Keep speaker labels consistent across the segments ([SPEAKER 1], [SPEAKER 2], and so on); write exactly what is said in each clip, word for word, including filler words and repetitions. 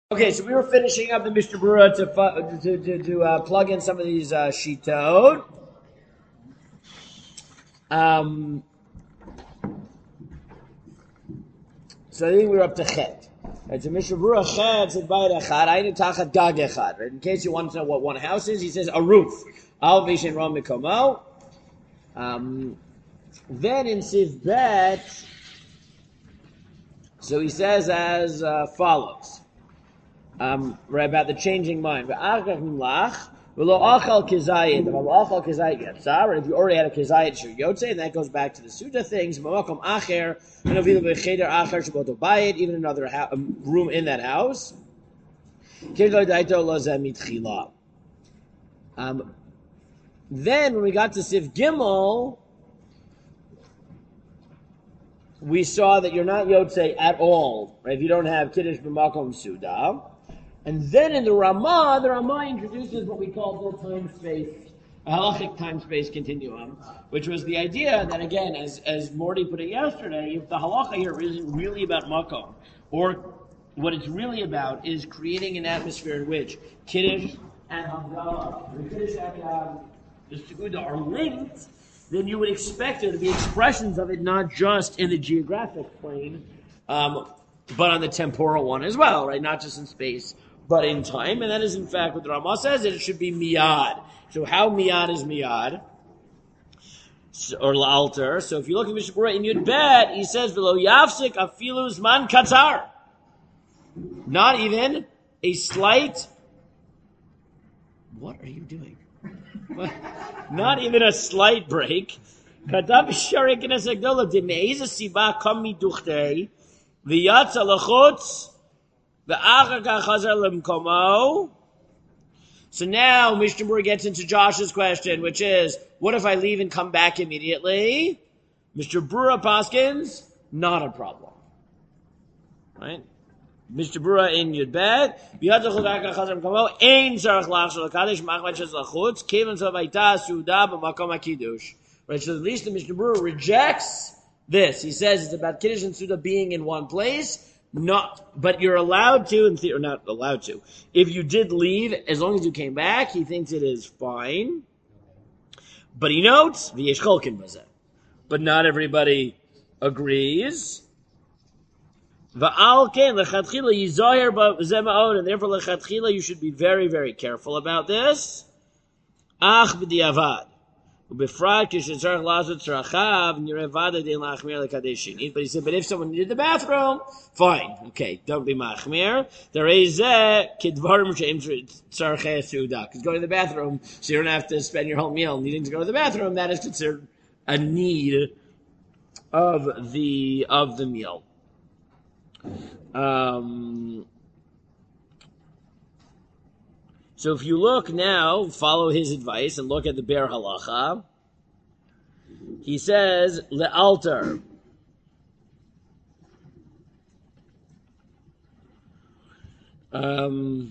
[SPEAKER 1] Okay, so we were finishing up the Mishnah Berurah to to to, to uh, plug in some of these uh, shitot. Um, so I think we were up to Chet. Right, so Mishnah Berurah Chet said Bayit Echad, Ainu Tachat Gag Echad. Right, in case you want to know what one house is, he says a roof. Al Vishen Ram Mikomo. Um, then in Siv Bet, so he says as uh, follows. Um, right, about the changing mind. If you already had a kizayit, it's your yotze, and that goes back to the Suda things. Even another ha- room in that house. Um, then when we got to Siv Gimel, we saw that you're not yotze at all, right? If you don't have kiddush b'makom suda. And then in the Ramah, the Ramah introduces what we call the time-space, a halachic time-space continuum, which was the idea that, again, as as Morty put it yesterday, if the halacha here isn't really about makom, or what it's really about is creating an atmosphere in which Kiddush and Havdalah, the Kiddush and um, the Seguda are linked, then you would expect there to be expressions of it not just in the geographic plane, um, but on the temporal one as well, right? Not just in space, but in time. And that is, in fact, what the Ramah says, that it should be miyad. So how miyad is miyad? So, or la'alter. So if you look at Mishnah Berurah in Yud Bet, he says, v'lo yafsik afilu zman katzar. Not even a slight... What are you doing? Not even a slight break. Katav sharik knesset gdola deme'iz siba kam miduchtei v'yatza lachutz v'achar kach chazar lemkomo. So now Mishnah Berurah gets into Josh's question, which is, what if I leave and come back immediately? Mishnah Berurah paskins, not a problem. Right? Mishnah Berurah in Yud Bet, v'yatza chazar chazar lemkomo ein tzarich lachshel lakadosh machmat shez lachutz kivon zavaita suda b'makom hakiddush. Right, so at least the Mishnah Berurah rejects this. He says it's about Kiddush and Suda being in one place, not, but you're allowed to, in theory, or not allowed to. If you did leave, as long as you came back, he thinks it is fine. But he notes, v'yesh cholkin bazeh. But not everybody agrees. V'al ken lechatchila yizoher b'zeh ma'od, and therefore lechatchila you should be very, very careful about this. Ach b'diavad. But he said, but if someone needed the bathroom, fine. Okay, don't be machmir. There is a kidvarim because go to the bathroom, so you don't have to spend your whole meal needing to go to the bathroom. That is considered a need of the of the meal. Um, So if you look now, follow his advice and look at the Be'er Halacha, he says, le'alter. Um,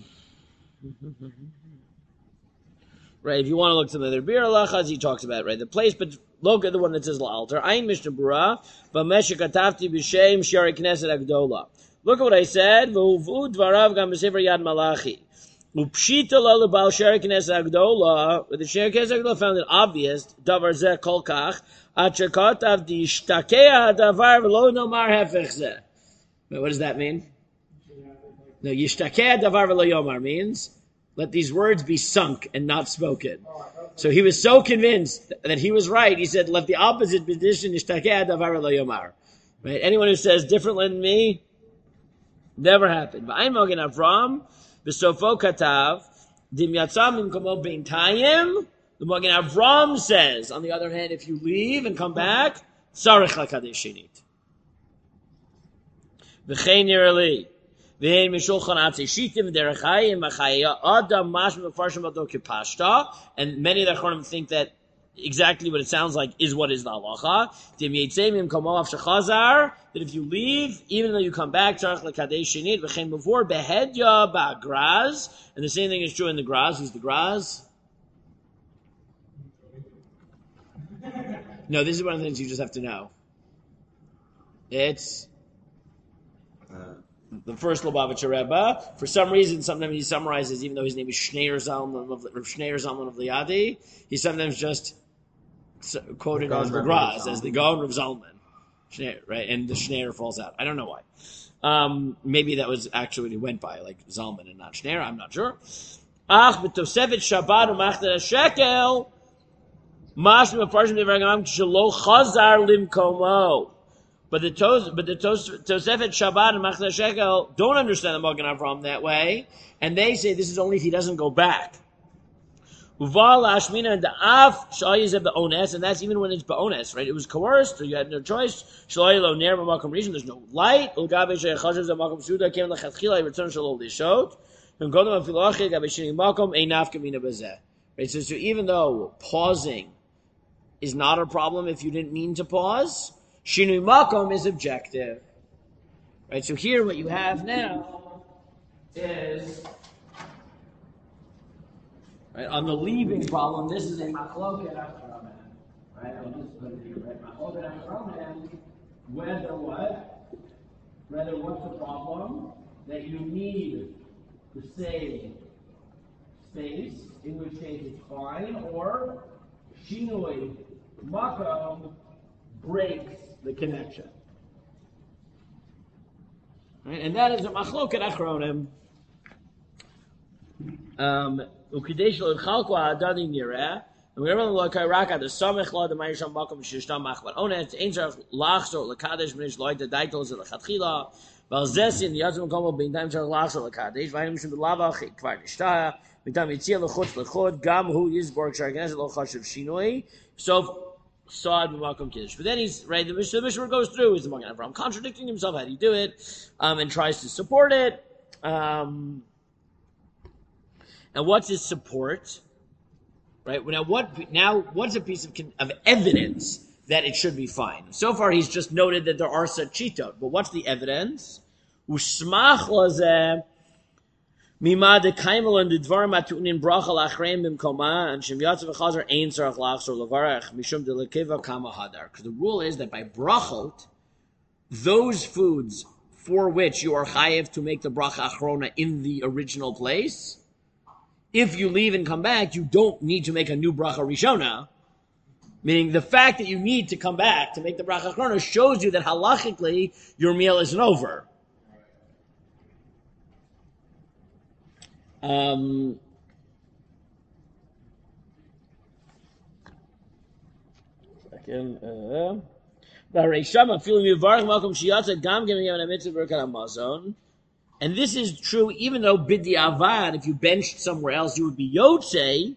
[SPEAKER 1] right, if you want to look to the other Be'er Halachas, he talks about, right, the place, but look at the one that says le'alter. Ein Mishnah Berurah, v'meshek atavti b'shem shari knesset agdola. Look at what I said, v'uvu dvarav gam b'sefer Yad Malachi. Upshita lalabal shari knesset agdola, but the shari knesset agdola found it obvious, davar zeh kol kach, achakot av di shtakea davar v'lo nomar hefech zeh. What does that mean? No, yishtakea davar v'lo yomar means, let these words be sunk and not spoken. So he was so convinced that he was right, he said, let the opposite position, yishtakea davar v'lo yomar. Right? Anyone who says differently than me, never happened. V'ayin mogen Avram, V'sofo katav, dim yatzam im komo beintayim. The Magen Avram says, on the other hand, if you leave and come back, sarich lakadesh shinit. V'chein nirali. V'hein mishulchan atzei shitim v'derech hayim v'chaya adam mashma v'farshim ado kipashta. And many of the Achronim think that exactly what it sounds like is what is the halacha. Dim yitzem im komo av shechazar. That if you leave, even though you come back, tzarich lekadesh shinit v'chein before behedya ba'graz. And the same thing is true in the graz. Who's the graz? No, this is one of the things you just have to know. It's uh, the first Lubavitcher Rebbe. For some reason, sometimes he summarizes, even though his name is Shneir Zalman of Shneir Zalman of Liadi, he sometimes just quoted on the Graz as the Gaon of Zalman. Shneir, right? And the Shneir falls out. I don't know why. Um, maybe that was actually what he went by, like Zalman and not Shneir. I'm not sure. Ach, b'tosefet Shabbat u'machter shekel, mashma parshim devaragam shelo chazar limkomo. But the tos, but the tos, Tosefet Shabbat and Machzor Shekel don't understand the Magen Avraham that way, and they say this is only if he doesn't go back. Uval Ashmina and the Af Shayiz of the Ones, and that's even when it's Ba'ones, right? It was coerced, or you had no choice. Shloilo Ner B'Makom Rishon, there's no light. Ugabe Sheichashav Z'Makom Suda came Lechatchila Return Shalol Lishot. And Godam Afilochi Gabe Shini Makom Einaf Kamina Bazeh. Right. So, so even though pausing is not a problem if you didn't mean to pause, Shinui Makom is objective. Right, so here what you have now is, right, on the leaving problem, this is a machloket achromen. Right, I'll just put it here, right? Machloket achromen, whether what? Whether what's the problem? That you need to save space, in which case it's fine, or Shinui Makom breaks the connection. Right? And that is a machloket achronim. Um, ukidesh lo chalko ha'adadi nireh, and we remember lo kairaka the samech lo the mayisham makom shishtam machbar onet ein zarach lachzor lekadesh minish loy the daitos lechatchila val zes in yatzim komo b'intam zarach lachzor lekadesh v'ayim mishum b'lavach kvar nishtaya b'intam yitzia lechutz lechut gam hu yizborg sharganes lo chashiv shinoi. So Saad b'makom kiddush. But then he's, right, the Mishnah, the Mishnah goes through, he's the Magen Avraham contradicting himself, how do you do it, um, and tries to support it. Um, and what's his support? Right, now what, now what's a piece of, of evidence that it should be fine? So far he's just noted that there are such cheetot, but what's the evidence? Ushmach lazeh Mima de kaimel and the dvarim atunin bracha lachreim b'mkoma and shem yatzav v'chazer ein tzarach lachzor levarach mishum de lekeva kama hadar. Because the rule is that by brachot, those foods for which you are chayev to make the bracha achrona in the original place, if you leave and come back, you don't need to make a new bracha rishona. Meaning the fact that you need to come back to make the bracha achrona shows you that halachically your meal isn't over. Um, second, uh, and this is true even though bidi avad, if you benched somewhere else, you would be yotzei.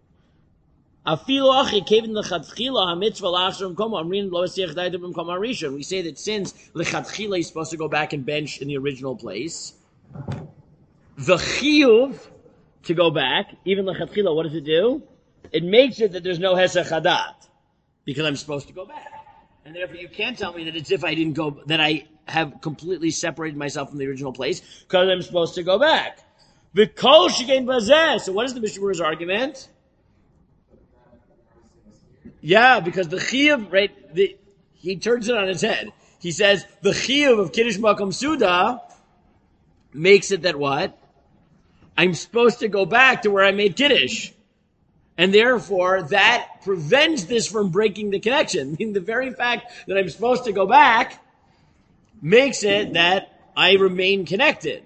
[SPEAKER 1] We say that since lechatchila is supposed to go back and bench in the original place, the chiyuv to go back, even lechatchila, what does it do? It makes it that there's no hesech hadat, because I'm supposed to go back. And therefore you can't tell me that it's if I didn't go, that I have completely separated myself from the original place, because I'm supposed to go back. V'kol shekein bazeh. So what is the Mishnah Berurah's argument? Yeah, because the chiyuv, right, the, he turns it on its head. He says, the chiyuv of Kiddush Makom Suda makes it that what? I'm supposed to go back to where I made Kiddush. And therefore, that prevents this from breaking the connection. I mean, the very fact that I'm supposed to go back makes it that I remain connected.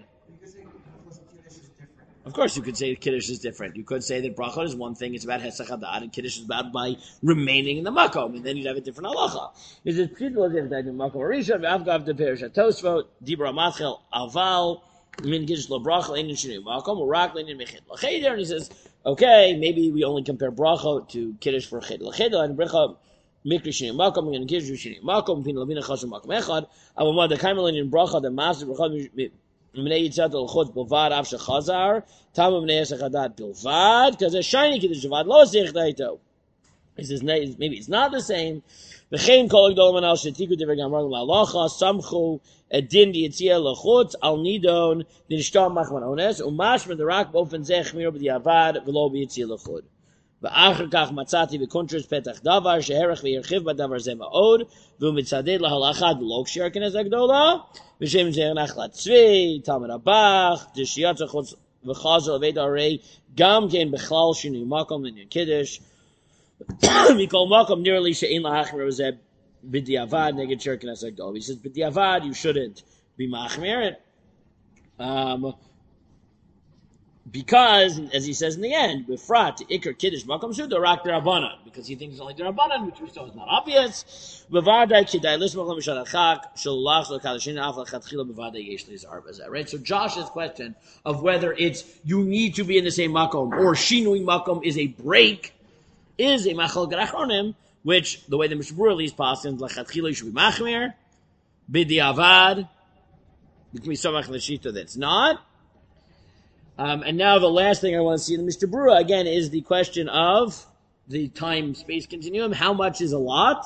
[SPEAKER 1] Of course, you could say Kiddush is different. You could say that Brachot is one thing, it's about Hesach Hadat, and Kiddush is about by remaining in the Makom, and then you'd have a different halacha. Is it Pshitol is in the Makom Rishon, V'avgav de Perish HaTosfot, Dibra Matchel, Aval, Min Kiddush Lo Brachot, Ein Shinui Makom, Urak, Leinin Mechid L'Cheder, and he says, okay, maybe we only compare Brachot to Kiddush for Ched L'Cheder, and Brachot, Mikri Shinui Makom, and Kiddush Shinui Makom, Fin Lavina Chashu Makom Echad, Avamad, the Kaimelin in Brachot, the Master Brachot, Mnei Yitzat L'Chot Bilvad, Av Shechazar, Tam Mnei Hesach Hadat Bilvad, because a shiny Kiddush Bilvad, Lo Sech Daito. He says, maybe it's not the same. V'chein kol gdol manal shetiku divrei gamar l'halacha samchu edin diyitzia l'chutz al nidon dinishtam machman ones umashman the rak bofen zeh chmir b'diavad v'lo b'yitzia l'chut. ואחר כך מצאתי בקונטרס פתח דבר שהערך וירחיב בדבר זה מאוד והוא מצדד להלכה ולא קשיר כנס הגדולה ושם זה נחלת צבי, תלמד הבח, דשיית החוץ וחזר לבית הרי גם כן בכלל שינוי מקום לעניין קידוש מכל מקום נראה לי שאין להחמיר בזה בדיעבד נגד שיר כנס הגדולה. He says בדיעבד you shouldn't be מחמיר um, because, as he says in the end, befrat ikar kiddush makom suda rak derabanan, because he thinks it's only derabanan, which we saw is not obvious. Bevadai kidai lismach l'mishadachak shalach l'kadashin af l'chatchila bevadai yesh lizar bazeh. Right. So Josh's question of whether it's you need to be in the same makom or shinui makom is a break is a machal garachronim, which the way the Mishnah Berurah leads past in l'chatchila should be machmir b'diavad. It can be samach l'shita that's not. Um, and now the last thing I want to see in the Mishnah Berurah, again, is the question of the time-space continuum. How much is a lot?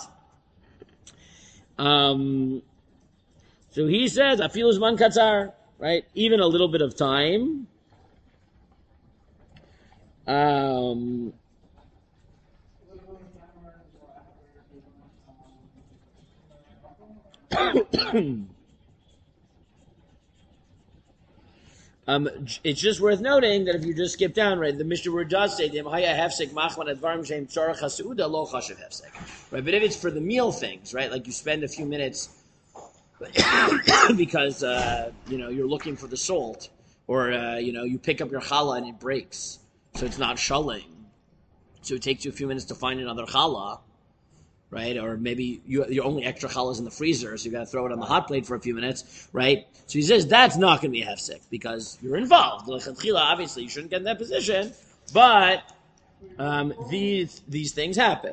[SPEAKER 1] Um, so he says, Afilu zman katzar, right? Even a little bit of time. Um, Um, it's just worth noting that if you just skip down, right, the Mishnah Berurah does say, right, but if it's for the meal things, right, like you spend a few minutes because, uh, you know, you're looking for the salt, or, uh, you know, you pick up your challah and it breaks, so it's not shulling, so it takes you a few minutes to find another challah, right? Or maybe you, your only extra challah is in the freezer, so you got to throw it on the hot plate for a few minutes, right? So he says that's not going to be a hefsek because you're involved. Obviously, you shouldn't get in that position, but um, these these things happen.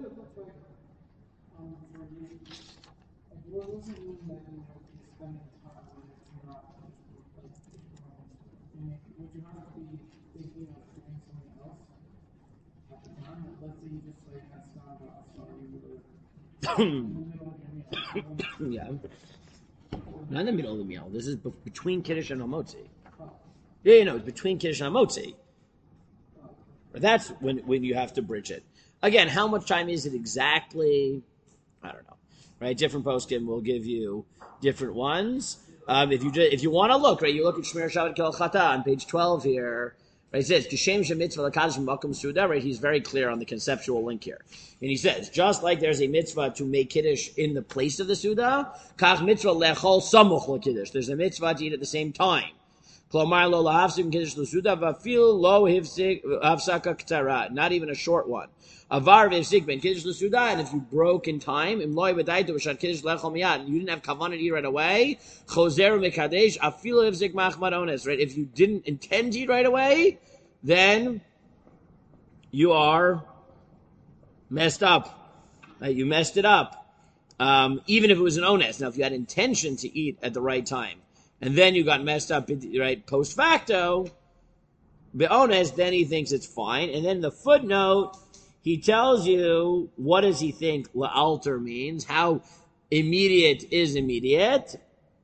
[SPEAKER 1] Yeah, not in the middle of the meal. This is be- between Kiddush and Hamotzi. Yeah, you know, it's between Kiddush and Hamotzi. That's when when you have to bridge it. Again, how much time is it exactly? I don't know. Right, different poskim will give you different ones. Um, if you just, if you want to look, right, you look at Shmer Shabbat Kel Chata on page twelve here. Right, he says, Kishem Shemitzvah Lakadosh Makom Suda, right, he's very clear on the conceptual link here. And he says, just like there's a mitzvah to make Kiddush in the place of the Suda, Kach mitzvah lechol samuch l'Kiddush. There's a mitzvah to eat at the same time. Klomar lo lahafsik Kiddush l'Suda, vafil lo hifsik hafsaka ktara. Not even a short one. Avar v'hifsik ben Kiddush l'Suda, and if you broke in time, im loy b'daitu v'shat Kiddush lechol miyad, and you didn't have kavanah to eat right away, chozer mekadesh, afil hifsik machmad ones, right? If you didn't intend to eat right away, then you are messed up. Right? You messed it up. Um, even if it was an ones. Now, if you had intention to eat at the right time, and then you got messed up, right, post facto, the ones, then he thinks it's fine. And then the footnote, he tells you, what does he think la'alter means? How immediate is immediate?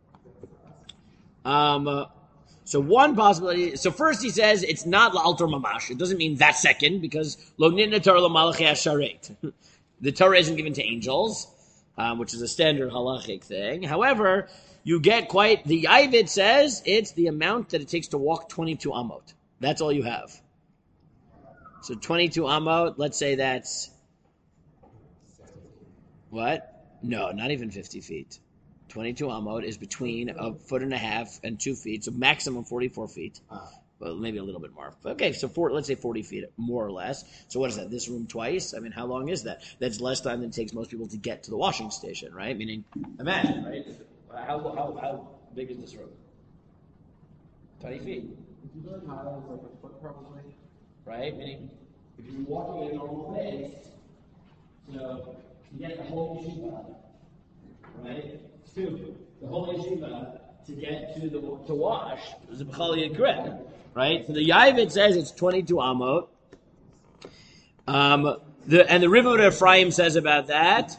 [SPEAKER 1] Um, uh, So one possibility, so first he says it's not la'alter mamash. It doesn't mean that second, because lo nitna Torah l'malachei hasharet. The Torah isn't given to angels, um, which is a standard halachic thing. However, you get quite, the Yavit says it's the amount that it takes to walk twenty-two amot. That's all you have. So twenty-two amot, let's say that's, what? No, not even fifty feet. twenty-two amot is between a foot and a half and two feet, so maximum forty-four feet. Well, maybe a little bit more. Okay, so four, let's say forty feet, more or less. So what is that, this room twice? I mean, how long is that? That's less time than it takes most people to get to the washing station, right? Meaning, imagine, right? How how how big is this room? twenty feet.
[SPEAKER 2] If you really high, it's like a foot probably.
[SPEAKER 1] Right? Meaning, if you're walking in a normal pace, so to get the whole yeshiva, right? To the whole yeshiva to get to the to wash is a b'chal yikre, right? So the Yavit says it's twenty-two amot. Um, the and the Rivut Ephraim says about that.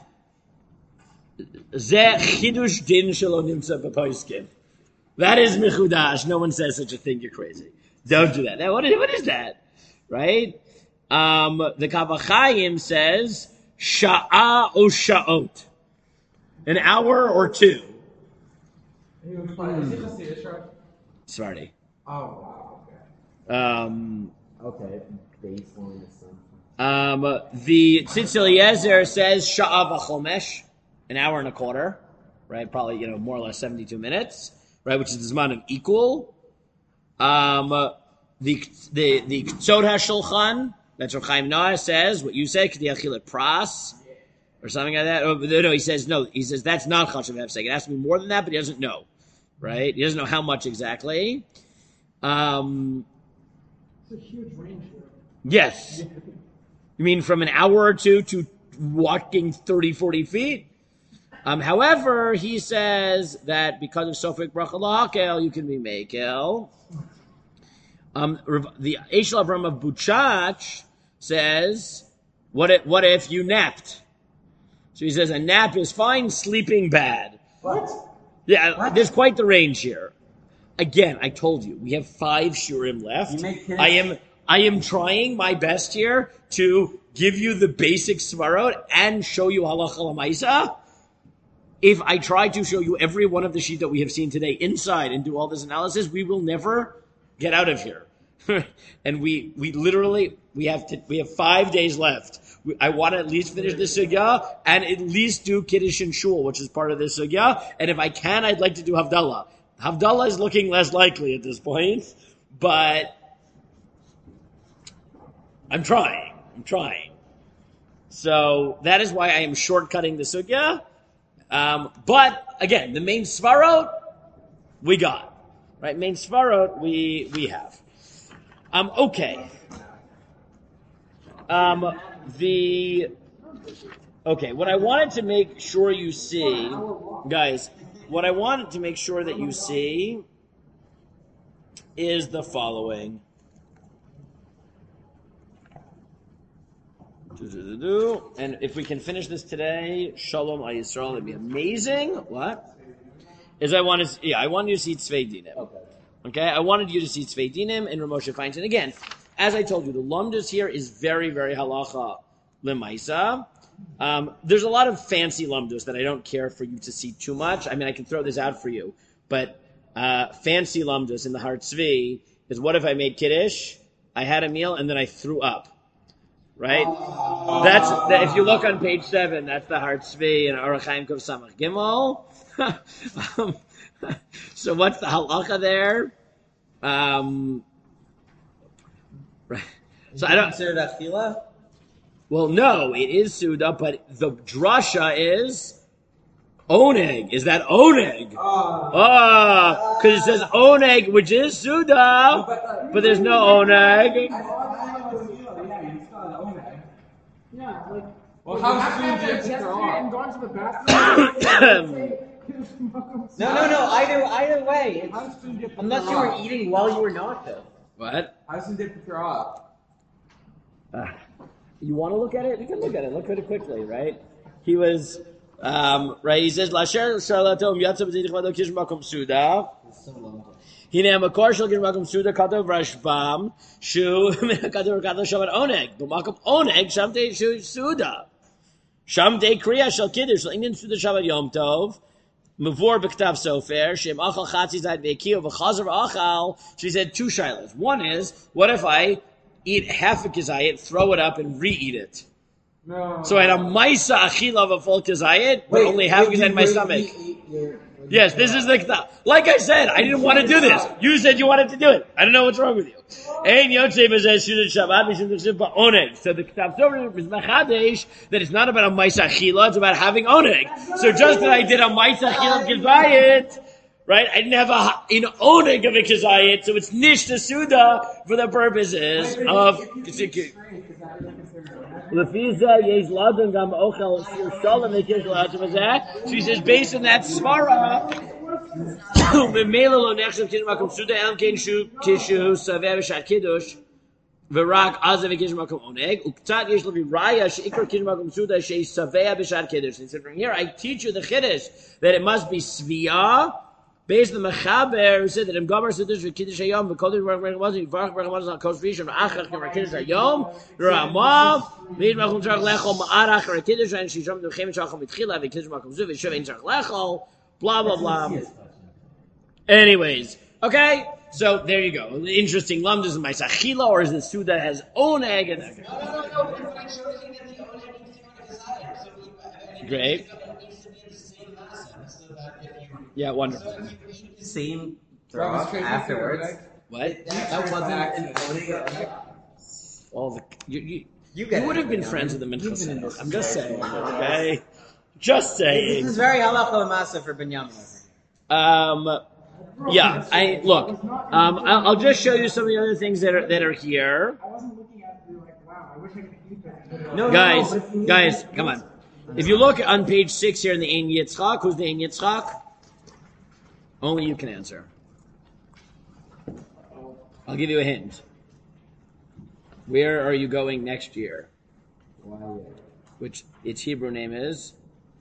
[SPEAKER 1] Zeh chidush din shelo nimtza b'poskim. That is mechudash. No one says such a thing. You're crazy. Don't do that. Now, what is, what is that? Right? Um, the Kavachayim says sha'a o sha'ot, an hour or two.
[SPEAKER 2] He was fine. Is it just the Israel?
[SPEAKER 1] Svardi.
[SPEAKER 2] Oh, wow. Okay.
[SPEAKER 1] Um,
[SPEAKER 3] Okay, baseline or something.
[SPEAKER 1] um, the Tzitz Eliezer says sha'a v'chomesh, an hour and a quarter, right? Probably, you know, more or less seventy-two minutes, right? Which is the Zman of equal. Um, the the the Tzod HaShulchan, that's what Chaim Noah says. What you say, K'di Achilat Pras, or something like that. Oh, no, he says no. He says that's not Chashav Hefsek. It has to be more than that, but he doesn't know, right? He doesn't know how much exactly. Um,
[SPEAKER 2] It's a huge range here.
[SPEAKER 1] yes. You mean from an hour or two to walking thirty, forty feet? Um, however, he says that because of Sofik Bracha L'Hakel, you can be Mekel. Um, the Eshel Avram of Buchach says, what if, what if you napped? So he says a nap is fine, sleeping bad.
[SPEAKER 3] What?
[SPEAKER 1] Yeah,
[SPEAKER 3] What?
[SPEAKER 1] there's quite the range here. Again, I told you, we have five shurim left.
[SPEAKER 3] You make kids-
[SPEAKER 1] I am I am trying my best here to give you the basic svarot and show you halacha l'maisa. If I try to show you every one of the sheet that we have seen today inside and do all this analysis, we will never get out of here. And we we literally we have to, we have five days left. We, I want to at least finish this sugya and at least do Kiddush and Shul, which is part of this sugya. And if I can, I'd like to do Havdalah. Havdalah is looking less likely at this point, but I'm trying. I'm trying. So that is why I am shortcutting the sugya. Um, but again, the main svarot we got, right? Main svarot we we have. Um, okay. Um, the okay. What I wanted to make sure you see, guys. What I wanted to make sure that you see is the following. And if we can finish this today, Shalom Al Yisrael, it'd be amazing. What? Is I wanted, yeah, I wanted you to see Tzvei Dinim.
[SPEAKER 3] Okay.
[SPEAKER 1] Okay, I wanted you to see Tzvei Dinim and Ramosha Feinstein. Again, as I told you, the lumdus here is very, very halacha lemaisa. Um, there's a lot of fancy lumdus that I don't care for you to see too much. I mean, I can throw this out for you, but uh, fancy lumdus in the Har Tzvi is what if I made Kiddush, I had a meal, and then I threw up. Right? That's that, if you look on page seven, that's the Har Tzvi and Orach Chaim Kov Samach Gimel. um, so what's the halacha there? Um, right. So I don't
[SPEAKER 3] consider that tefillah.
[SPEAKER 1] Well, no, it is Suda, but the drasha is oneg. Is that oneg? Ah, because it says oneg, which is Suda, but there's no oneg.
[SPEAKER 2] Yeah, like. Well, how soon do you have to throw up? And gone to the bathroom?
[SPEAKER 3] No, no, no. Either either way, it's,
[SPEAKER 2] How soon do you have to
[SPEAKER 3] unless
[SPEAKER 2] throw
[SPEAKER 3] you were
[SPEAKER 2] up?
[SPEAKER 3] eating while you were not though.
[SPEAKER 1] What?
[SPEAKER 2] How soon do you have to throw up?
[SPEAKER 1] Uh, you want to look at it? We can look at it. Look at it quickly, right? He was, um, right, he says, Lasher Shalatom Yatzab Zidichvado Kishmakom Suda. Hine Makor Shal Kishmakom Suda Katov Rashbam Shu Katov Katov Shavat Oneg. B'makom Oneg Shamte Shu Suda. Shamte Kriya Shal Kiddush Shal Inyan Suda Shavat Yom Tov. Mavor B'ktav Sofer Shem Achal Chatzi Zayt Ve'Kiyov V'Chazer Achal. She said two shilas. One is, what if I eat half a kizayit, throw it up, and re-eat it?
[SPEAKER 2] No.
[SPEAKER 1] So I had a maisa achila of a full kizayit, but only half kizayit in my stomach. Yes, this is the, like I said, I didn't want to do this. You said you wanted to do it. I don't know what's wrong with you. Ein yotzei b'zeh shudat Shabbat mishum t'chshiv ba'oneg. So the Ktav Sofer is machadesh that it's not about a maisa achila, it's about having oneg. So just that I did a maisa achila of kizayit, right? I didn't have a in oneg of a kizayit, so it's nish to suda for the purposes of. She says, based on that svara, considering here, I teach you the chiddush that it must be sviyah Based on the Mechaber, who said that in Gomer Siddush for Kiddush Hayom, the Kodesh Baruch Baruch wasn't Baruch Baruch wasn't on Kos Rishon Achach for Kiddush Hayom. Ramav Mid Machum Tzarich Lechol Ma'arach for Kiddush and Shisham Duchem Shacham Mitchila the Kiddush Makom Zuv Yishuv Ein Tzarich Lechol. Blah blah blah. Anyways, okay. So there you go. Interesting. Lamdas is my Sachila, or is the Suda has own egg and that? Great. Yeah, wonderful.
[SPEAKER 3] Same throw up afterwards.
[SPEAKER 1] What?
[SPEAKER 3] That wasn't
[SPEAKER 1] All the you you,
[SPEAKER 3] You,
[SPEAKER 1] you would have been friends with them in Chassidus. I'm just saying, okay? Just saying.
[SPEAKER 3] This is very halacha l'masa for Binyamin.
[SPEAKER 1] Um, yeah. I look. Um, I'll, I'll just show you some of the other things that are that are here.
[SPEAKER 2] I wasn't looking at it like, wow, I wish I could eat that.
[SPEAKER 3] No,
[SPEAKER 1] Guys,
[SPEAKER 3] no, no,
[SPEAKER 1] guys, come on. If you look on page six here in the Ein Yitzchak, who's the Ein Yitzchak? Only you can answer. I'll give you a hint. Where are you going next year? Which its Hebrew name is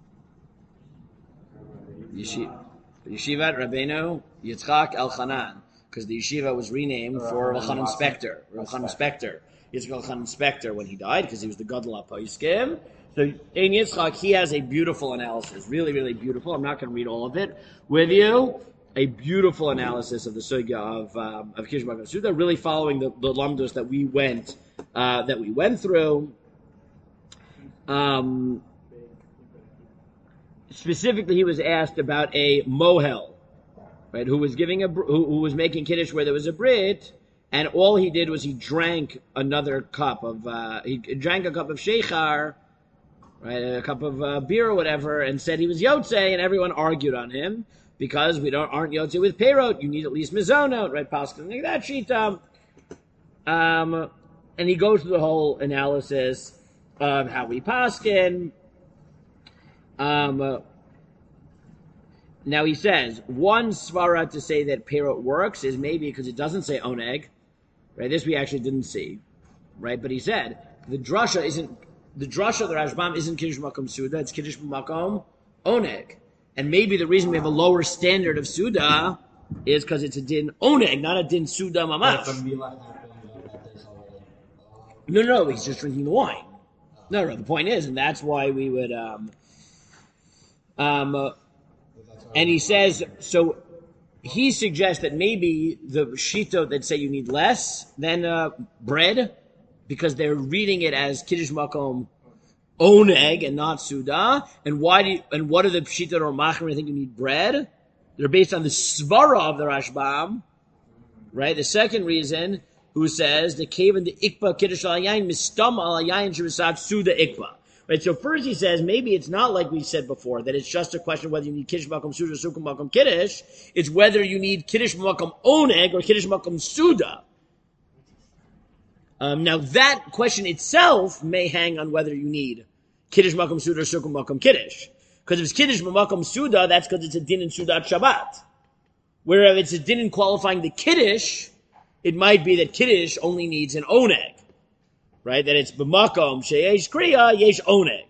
[SPEAKER 1] Yeshiva, Yeshivat Rabbeinu Yitzchak Elchanan, because the yeshiva was renamed for Elchanan Spector. Elchanan Spector. Yitzchak Elchanan Spector when he died, because he was the Gadol HaPoskim. So Ein Yitzchak, he has a beautiful analysis, really, really beautiful. I'm not going to read all of it with you. A beautiful analysis of the sugya of um, of Kiddush Makom Suda, really following the, the lamdos that we went uh, that we went through. Um, specifically, he was asked about a mohel, right? Who was giving a who, who was making kiddush where there was a brit, and all he did was he drank another cup of uh, he drank a cup of sheikhar, right? A cup of uh, beer or whatever, and said he was yotzei, and everyone argued on him. Because we don't aren't yotzei with peirot, you need at least mizonot, right? Paskin like that shita. Um, and he goes through the whole analysis of how we paskin. Um, uh, now he says one svara to say that peirot works is maybe because it doesn't say oneg, right? This we actually didn't see, right? But he said the drasha isn't the drasha of the Rashbam isn't kiddush makom suda, it's kiddush makom oneg. And maybe the reason we have a lower standard of Suda is because it's a din oneg, not a din Suda mamash. No, no, he's just drinking the wine. No, no, the point is, and that's why we would, um, um, uh, and he says, so he suggests that maybe the shito that say you need less than uh, bread, because they're reading it as Kiddush Makom oneg and not Suda. And why do you, and what are the pshita or machmer I think you need bread? They're based on the svara of the Rashbam, right? The second reason, who says the cave and the ikba kiddush al yayin mistam al yayin shebisat Suda ikba. Right. So first he says maybe it's not like we said before that it's just a question of whether you need kiddush makom Suda or sukkah makom kiddush. It's whether you need kiddush makom oneg or kiddush makom Suda. Um, now that question itself may hang on whether you need Kiddush Makom Suda or Sukkah Makom Kiddush. Because if it's Kiddush Makom Suda, that's because it's a din in Sudat Shabbat. Whereas if it's a din in qualifying the Kiddush, it might be that Kiddush only needs an oneg. Right? That it's B'makom sheyesh kriya, yesh oneg.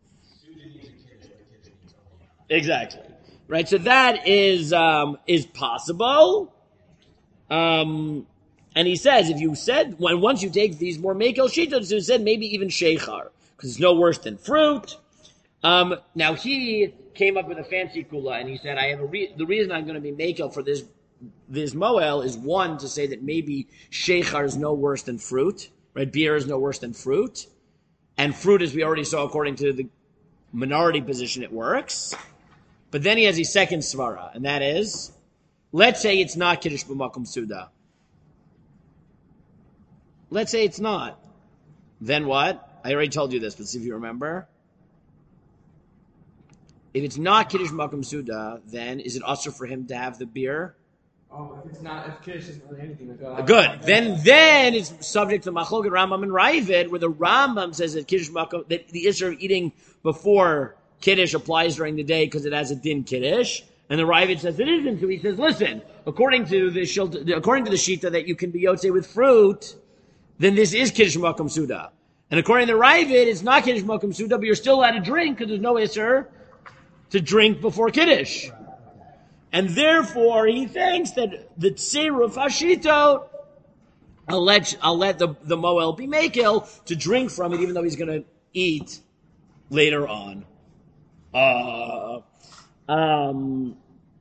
[SPEAKER 1] Exactly. Right? So that is, um, is possible. Um, And he says, if you said, when once you take these more mekel shitos, you said maybe even sheikhar, because it's no worse than fruit. Um, now he came up with a fancy kula, and he said, I have a re- the reason I'm going to be mekel for this this moel is one to say that maybe sheikhar is no worse than fruit, right? Beer is no worse than fruit, and fruit, as we already saw, according to the minority position, it works. But then he has a second svara, and that is, let's say it's not kiddush b'makom suda. Let's say it's not. Then what? I already told you this, but see if you remember. If it's not Kiddush Makom Suda, then is it usher for him to have the beer?
[SPEAKER 2] Oh, if it's not, if Kiddush isn't really anything. Like
[SPEAKER 1] Good. Then then it's subject to Machloket Rambam and Ravid, where the Rambam says that Kiddush Makom, that the issue of eating before Kiddush applies during the day because it has a din Kiddush. And the Ravid says it isn't. So he says, listen, according to the Shilta, according to the Shita that you can be Yotzei with fruit, then this is Kiddush Makom Suda. And according to the Ravid, it's not Kiddush Makom Suda, but you're still allowed to drink because there's no Isser to drink before Kiddush. And therefore, he thinks that the Tseiruf Hashito, I'll let, I'll let the, the Moel be Mekel to drink from it, even though he's going to eat later on. Uh, um,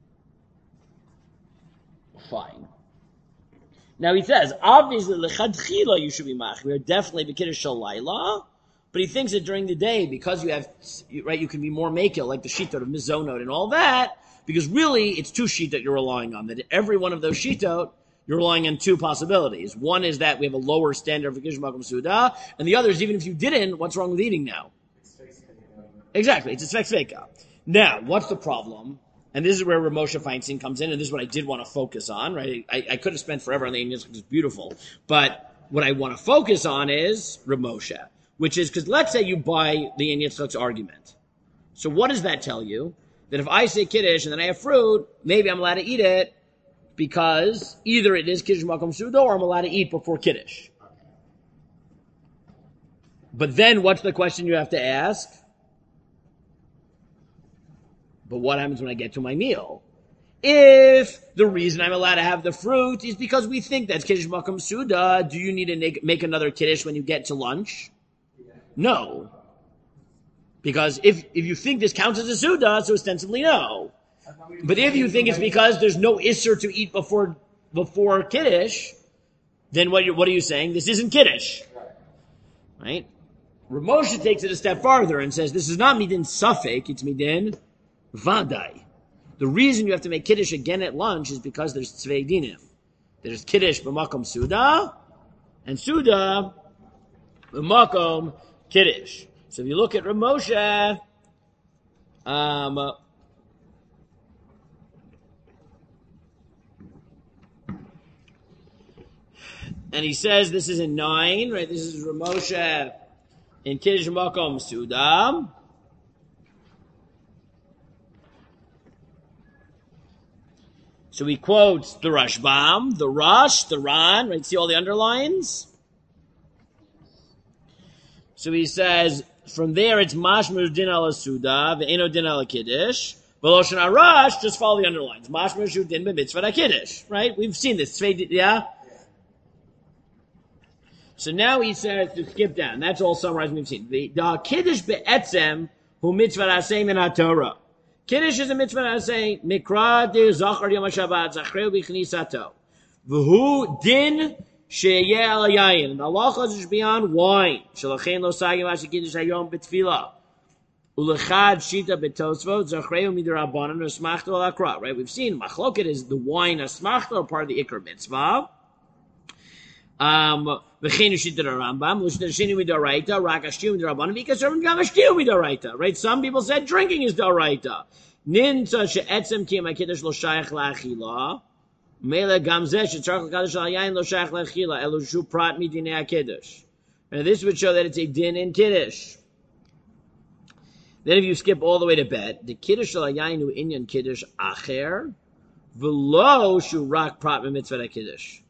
[SPEAKER 1] fine. Now he says, obviously, l'chadchila you should be mach. We are definitely b'kiddush shalayla, but he thinks that during the day, because you have, right, you can be more makel, like the shitot of mizonot and all that, because really it's two shit you're relying on. That every one of those shitot, you're relying on two possibilities. One is that we have a lower standard for kiddush makom suda, and the other is even if you didn't, what's wrong with eating now? Exactly, it's a sfek sveka. Now, what's the problem? And this is where Rav Moshe Feinstein comes in, and this is what I did want to focus on, right? I, I could have spent forever on the Indians, because it's beautiful. But what I want to focus on is Rav Moshe, which is, because let's say you buy the Ein Yitzchak's argument. So what does that tell you? That if I say Kiddush and then I have fruit, maybe I'm allowed to eat it, because either it is Kiddush Makom Suda, or I'm allowed to eat before Kiddush. But then what's the question you have to ask? But what happens when I get to my meal? If the reason I'm allowed to have the fruit is because we think that's Kiddush Makom Suda, do you need to make, make another Kiddush when you get to lunch? No. Because if, if you think this counts as a Suda, so ostensibly no. But if you think it's because there's no Isser to eat before before Kiddush, then what, you, what are you saying? This isn't Kiddush. Right? Rav Moshe takes it a step farther and says, this is not midin safek, it's midin vadai. The reason you have to make Kiddush again at lunch is because there's tzvei dinim. There's Kiddush b'makom Suda, and Suda b'makom Kiddush. So if you look at Rav Moshe, um, and he says this is in nine, right? This is Rav Moshe in Kiddush b'makom Suda. So he quotes the Rashbam, the Rush, the Ran, right? See all the underlines? So he says, from there it's Mashmur din ala Suda, ve'eno din ala Kiddush, v'loshen Arash, just follow the underlines. Mashmur shu din b'mitzvah Kiddush, right? We've seen this, yeah? So now he says to skip down. That's all summarized we've seen. The, the Kiddush be'etzem hu mitzvah asay min ha-Torah. Kiddush is a mitzvah asay mikra de zachar yom ha-Shabbat zachreu b'chnisato. V'hu din sheyeh al yayin. And the halacha should be on wine. Shalachein lo sagim ashe kiddush hayom b'tfilah. Ulechad shita b'tosvot zachreu midirabanan usmachto al akra. Right? We've seen machloket is the wine asmachto or part of the ikr mitzvah. Um, V'cheinu shita Rambam, l'shnashinu midoraita, rak ashtiu midirabanan, v'ikaservim gam ashtiu midoraita. Right? Some people said drinking is doraita. Ninta she'etzem ki ha'kiddush lo shayach la'achila. Mele gam zeh she'tzarech l'kadosh al yayin lo shayach la'achila. Elu shu prat midinei ha'kiddush. And this would show that it's a din in kiddush. Then if you skip all the way to bet, the kiddush al yayin hu inyan kiddush acher, v'lo shu rak prat mitzvah kiddush.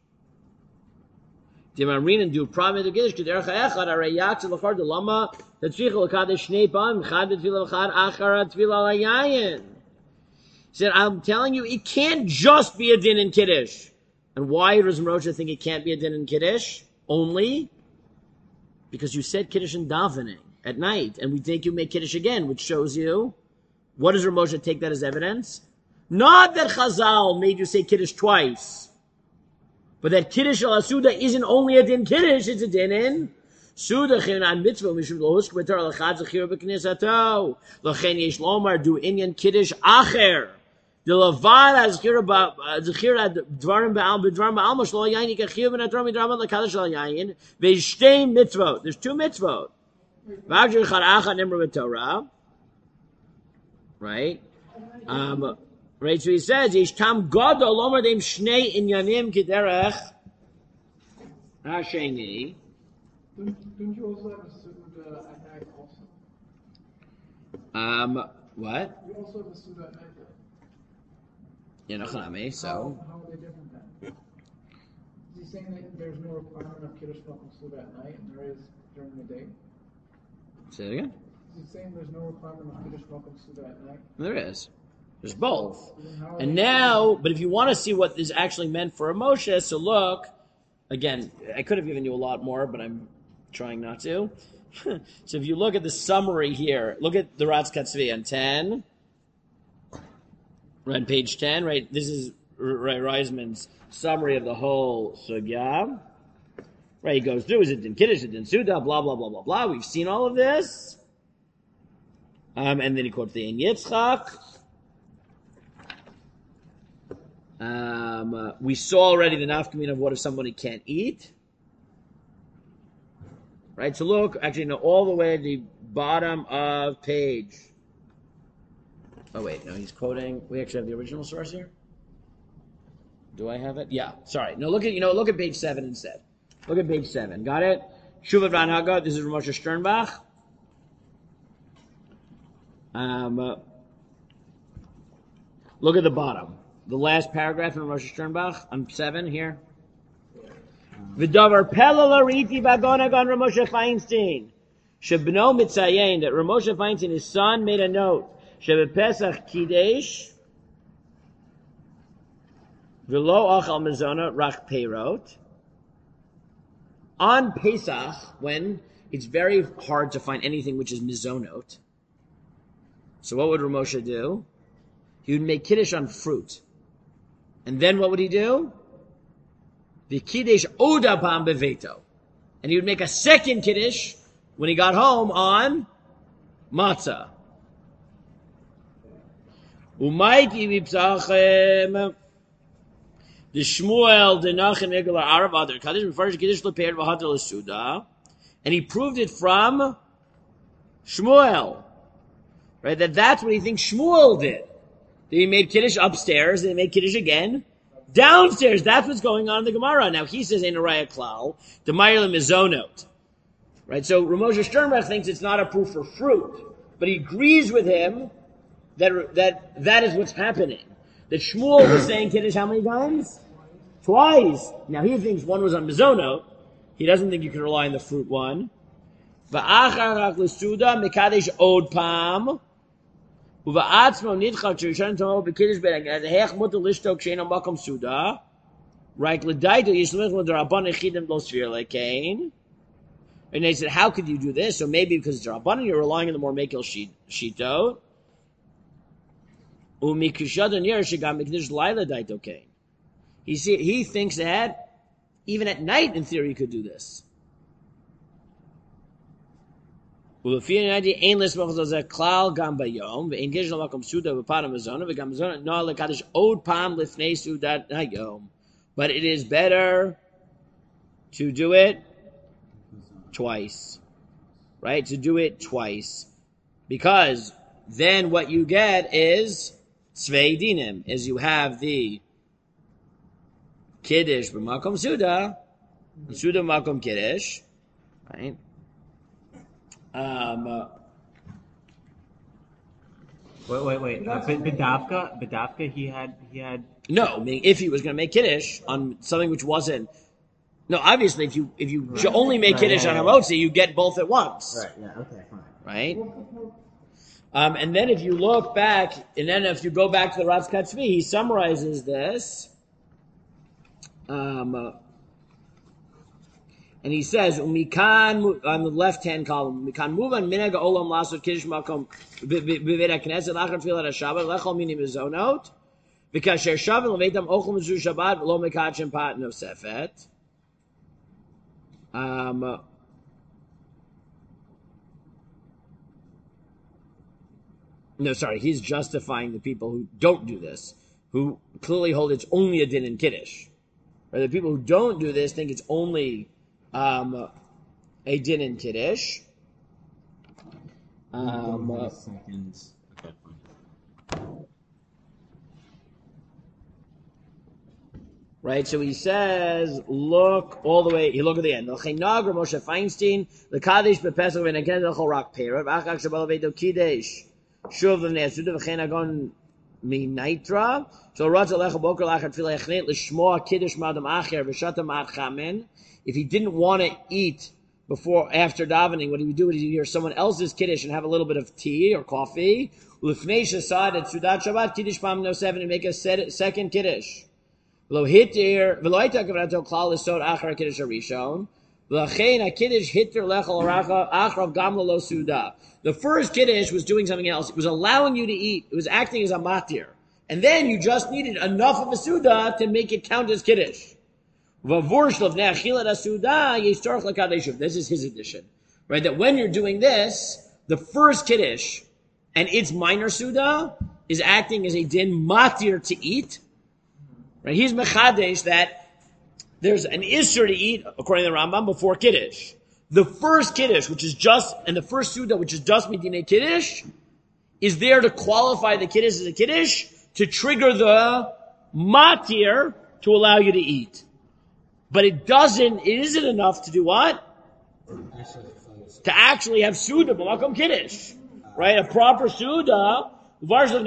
[SPEAKER 1] Dimarin do prat mitzvah kiddush k'derech ha'echad arei yatz l'char de lama tetzvich l'kadosh shnei pam chad b'tfilah v'chad achar tfilah al yayin. He said, I'm telling you, it can't just be a din in Kiddush. And why does Moshe think it can't be a din in Kiddush? Only because you said Kiddush in davening at night, and we think you make Kiddush again, which shows you, what does Moshe take that as evidence? Not that Chazal made you say Kiddush twice, but that Kiddush al Suda isn't only a din Kiddush, it's a din in Suda chinan mitzvah mishum lo husk b'tor l'chad zechir b'knisato l'chen yesh lomar do inyan Kiddush acher. The Levad has zechira dvarim ba'al b'dvarim ba'al mashlo yayin yikachir v'natrom midraman l'kadosh al yayin ve'shtei mitzvot. There's two mitzvot. V'agir chad achad nimra b'torah. Right? Um, right, so he says, Yesh tam gadol lomar dem shnei inyanim k'derech ha'sheni.
[SPEAKER 2] Don't you also have a Suda at night also?
[SPEAKER 1] Um, what?
[SPEAKER 2] You also have a Suda at night.
[SPEAKER 1] Yeah, no, so.
[SPEAKER 2] How, how are they different then? Is he saying that there's no requirement of Kiddush Malkum Suda at night and there is during the day?
[SPEAKER 1] Say it again?
[SPEAKER 2] Is he saying there's no requirement of Kiddush Malkum Suda at night?
[SPEAKER 1] There is. There's both. And now, but if you want to see what is actually meant for a Moshe, so look, again, I could have given you a lot more, but I'm trying not to. So if you look at the summary here, look at the Ratz Katzvi on ten, right, page ten, right? This is right, Reisman's summary of the whole sugya. Right, he goes through, is it din Kiddush, is it din Suda, blah, blah, blah, blah, blah. We've seen all of this. Um, and then he quotes the Ein Yitzchak. Um, uh, we saw already the nafkamin of what if somebody can't eat. Right, so look, actually, no, all the way at the bottom of page. Oh, wait, no, he's quoting. We actually have the original source here. Do I have it? Yeah, sorry. No, look at, you know, look at page seven instead. Look at page seven. Got it? Shuvat Van Haga. This is from Moshe Sternbach. Um, uh, look at the bottom. The last paragraph in Moshe Sternbach on seven here. V'davar pelala riti bagonagon Ramoshe Feinstein. Shebno mitzayin that Ramoshe Feinstein, his son, made a note. Shebe Pesach Kidesh. V'lo achal mezona rach peirot. On Pesach, when it's very hard to find anything which is mizonot, so what would Ramosha do? He would make kiddush on fruit. And then what would he do? The kiddush oda pam beveto. And he would make a second kiddush when he got home on matzah. Umayki v'psachem. The Shmuel, the Nachem, Egelar, Arab, other Kaddish, refers to Kiddush Lepeir, V'Hadar L'Suda, and he proved it from Shmuel, right? That that's what he thinks Shmuel did. That he made Kiddush upstairs, and he made Kiddush again downstairs. That's what's going on in the Gemara. Now he says, "Ein Araya Klal, the Ma'ir Mizonot," right? So Ramosha Sternbach thinks it's not a proof for fruit, but he agrees with him that that that is what's happening. That Shmuel was saying Kiddush how many times? Twice. Now he thinks one was on Mizonot. He doesn't think you can rely on the fruit one. V'achar l'suda mekadesh od pam. Uva'atzmo nidchak sh'rishon tomo b'kiddush ben hech muter lishtok she'eno makom suda. Right, l'daito yishlemech l'darabban echidim lo sfir lekein. And they said, how could you do this? So maybe because it's Rabbanan, you're relying on the more Mekel Shitot. He see, he thinks that even at night, in theory, you could do this. But it is better to do it twice. Right? To do it twice. Because then what you get is Tzvei dinim, is you have the Kiddush b'makom Suda, Suda b'makom Kiddush, right? Um, uh,
[SPEAKER 3] wait, wait, wait. Uh, but Bedavka, Bedavka, he had, he had.
[SPEAKER 1] No, I mean, if he was going to make Kiddush on something which wasn't. No, obviously, if you if you right. only make right, Kiddush yeah, on Hamotzi, yeah. you get both at once.
[SPEAKER 3] Right. Yeah. Okay. Fine.
[SPEAKER 1] Right. Um, and then if you look back, and then if you go back to the Ratz Katzvi, he summarizes this. Um, uh, and he says, "Umikan on the left-hand column, Umikan muvan minag olam lasot kiddush makom b'veit hakneset lachar tfilat hashabbat lechol mini mizonot v'kasher shavim leveitam ochel mizu shabbat v'lo mekachem pat nosefet." Um. Uh, No, sorry, he's justifying the people who don't do this, who clearly hold it's only a din in Kiddush. Or the people who don't do this think it's only um, a din in Kiddush. Um, uh,
[SPEAKER 3] seconds. Okay, fine.
[SPEAKER 1] Right, so he says, look all the way, you look at the end. Moshe Feinstein, the Kaddish bepesach v'neken l'chol rak perot, v'achak shabal v'edo Kiddush. Shuv v'ne'asuda v'chen agon mi-naitra. So Ratz alecha boker lachar tefillah yachnet l'shmoa kiddush ma'adam acher v'shatam ma'ad chamen. If he didn't want to eat before, after davening, what he would do is he'd hear someone else's kiddush and have a little bit of tea or coffee. L'fnei shasad at Sudat Shabbat kiddush pam no seven and make a second kiddush. V'lo hitir v'lo hita kavrato klal l'sod achar kiddush harishon. V'lachein ha-kiddush hitir lechol aracha achrav gamla lo suda. The first kiddush was doing something else. It was allowing you to eat. It was acting as a matir. And then you just needed enough of a suda to make it count as kiddush. This is his addition, right? That when you're doing this, the first kiddush and its minor suda is acting as a din matir to eat, right? He's mechadesh that there's an issur to eat according to the Rambam before kiddush. The first kiddush, which is just, and the first suda, which is just midinei kiddush, is there to qualify the kiddush as a kiddush, to trigger the matir to allow you to eat. But it doesn't, it isn't enough to do what? To actually have Suda, B'makom Kiddush. Right? A proper Suda, therefore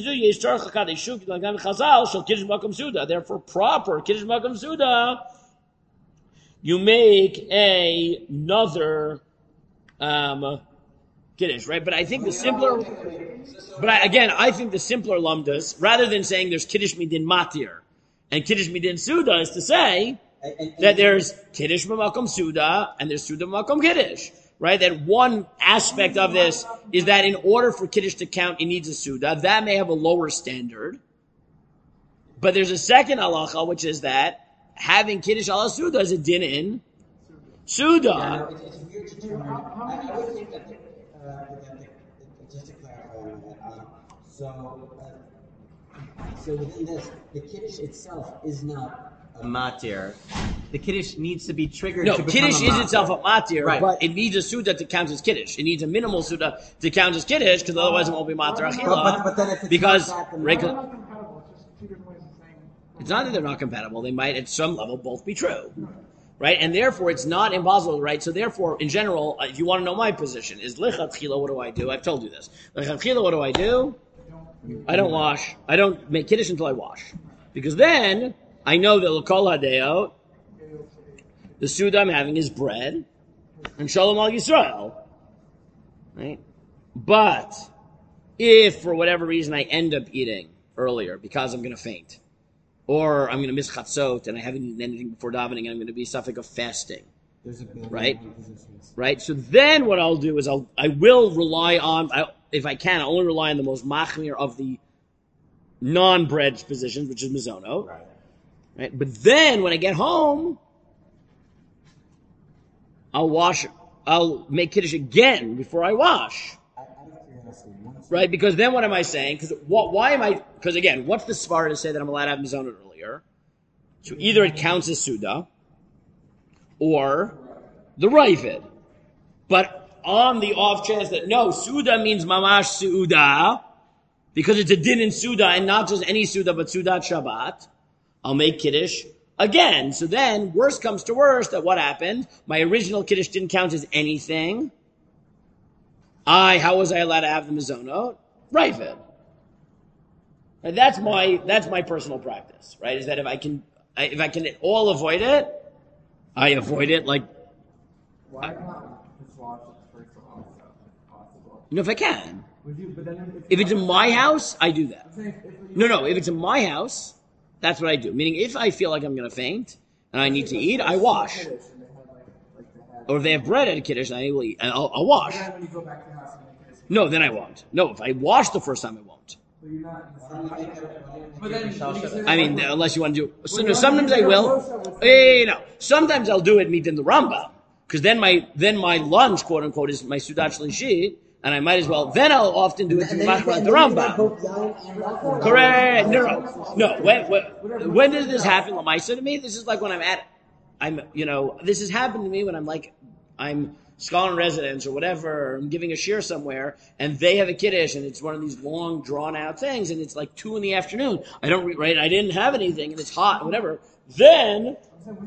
[SPEAKER 1] proper Kiddush B'makom Suda, you make a, another um, Kiddush, right? But I think the simpler, but I, again, I think the simpler lumdas, rather than saying there's Kiddush Midin Matir and Kiddush Midin Suda, is to say that there's Kiddush B'makom Suda and there's Suda B'makom Kiddush, right? That one aspect of this is that in order for Kiddush to count, it needs a Suda. That may have a lower standard. But there's a second halacha, which is that having Kiddush ala Suda is a din in Suda.
[SPEAKER 3] Yeah, no, it's, it's weird to do. I, I would think that, uh, that the, just to clarify on that, um, so, uh, so within this, the Kiddush itself is not a matir. The Kiddush needs to be triggered
[SPEAKER 1] No,
[SPEAKER 3] to become
[SPEAKER 1] Kiddush
[SPEAKER 3] a
[SPEAKER 1] is
[SPEAKER 3] matir.
[SPEAKER 1] itself a matir,
[SPEAKER 3] Right.
[SPEAKER 1] but it needs a Suda to count as Kiddush. It needs a minimal Suda to count as Kiddush, because otherwise it won't be matir
[SPEAKER 3] But,
[SPEAKER 1] achila.
[SPEAKER 3] but, but then if it's
[SPEAKER 1] because
[SPEAKER 3] not that, then
[SPEAKER 1] right,
[SPEAKER 2] They're not compatible. It's just two different ways of saying.
[SPEAKER 1] it's not that they're not compatible. They might, at some level, both be true. Right? And therefore, it's not impossible, right? So therefore, in general, if you want to know my position, is lichatchila, what do I do? I've told you this. Lichatchila, what do I do? I don't wash. I don't make Kiddush until I wash. Because then, I know that l'kol hadeo, the Suda I'm having is bread, and Shalom al Yisrael. Right? But, if for whatever reason I end up eating earlier because I'm going to faint, or I'm going to miss chatzot and I haven't eaten anything before davening and I'm going to be suffix of fasting,
[SPEAKER 3] There's a billion
[SPEAKER 1] right?
[SPEAKER 3] positions.
[SPEAKER 1] Right? So then what I'll do is I'll, I will rely on, I, if I can, I'll only rely on the most machmir of the non-bread positions, which is mizono.
[SPEAKER 3] Right.
[SPEAKER 1] Right? But then when I get home, I'll wash, I'll make Kiddush again before I wash.
[SPEAKER 3] I, out of curiosity, once
[SPEAKER 1] Right? Because then what am I saying? Because what, why am I, because again, what's the svara to say that I'm allowed to have mizono earlier? So either it counts as Suda, or the Ravid. But on the off chance that no, Suda means Mamash Suda, because it's a din in Suda and not just any Suda, but Sudat Shabbat, I'll make Kiddush again. So then, worst comes to worst, that what happened? My original Kiddush didn't count as anything. I, how was I allowed to have the Mizonot? Ravid. And that's my, that's my personal practice, right? Is that if I can, if I can at all avoid it, I avoid it like,
[SPEAKER 2] Why not just wash it first of all, if possible?
[SPEAKER 1] you know, if I can.
[SPEAKER 2] Would you? But then
[SPEAKER 1] If it's in my house, I do that.
[SPEAKER 2] I'm saying if, if you,
[SPEAKER 1] No, no, if it's in my house, that's what I do. Meaning, if I feel like I'm going to faint and I need to eat, I wash.
[SPEAKER 2] Kiddush and they have like like they have.
[SPEAKER 1] Or if they have bread at a Kiddush, then I will eat, and I'll, I'll wash.
[SPEAKER 2] Then when you go back to your house and make Kiddush,
[SPEAKER 1] No, then I won't. No, if I wash the first time, I won't.
[SPEAKER 2] so you're not.
[SPEAKER 3] But
[SPEAKER 2] then
[SPEAKER 1] I mean, unless you want to do. So, no, sometimes I will. Eh, no, sometimes I'll do it meet in the Rambam, because then my then my lunch, quote unquote, is my Sudat Shlishi, and I might as well. Then I'll often do it to Machrat the Rambam. Correct. No, no, no. When, when, when does this happen? Lamaisa to me, this is like when I'm at, I'm, you know, this has happened to me when I'm like, I'm scholar in residence or whatever, or I'm giving a shir somewhere, and they have a Kiddush, and it's one of these long, drawn-out things, and it's like two in the afternoon. I don't, re- right, I didn't have anything, and it's hot, whatever. Then,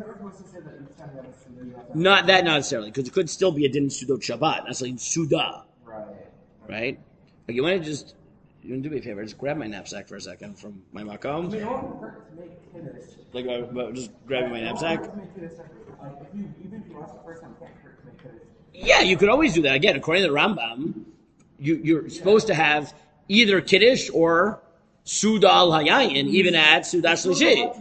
[SPEAKER 1] not that necessarily, because it could still be a din Sudot Shabbat, not like Suda,
[SPEAKER 2] Right.
[SPEAKER 1] right? Like, you want to just, you want to do me a favor, just grab my knapsack for a second from my makom.
[SPEAKER 2] It won't hurt to make Kiddush.
[SPEAKER 1] Like, uh, but just grab my knapsack.
[SPEAKER 2] It won't hurt to make Kiddush separate. Like if you even if you watch the first time, it can't hurt to make Kiddush
[SPEAKER 1] Yeah, you could always do that. Again, according to the Rambam, you, you're supposed to have either Kiddush or Suda al Hayayin, even at Suda Shlishi.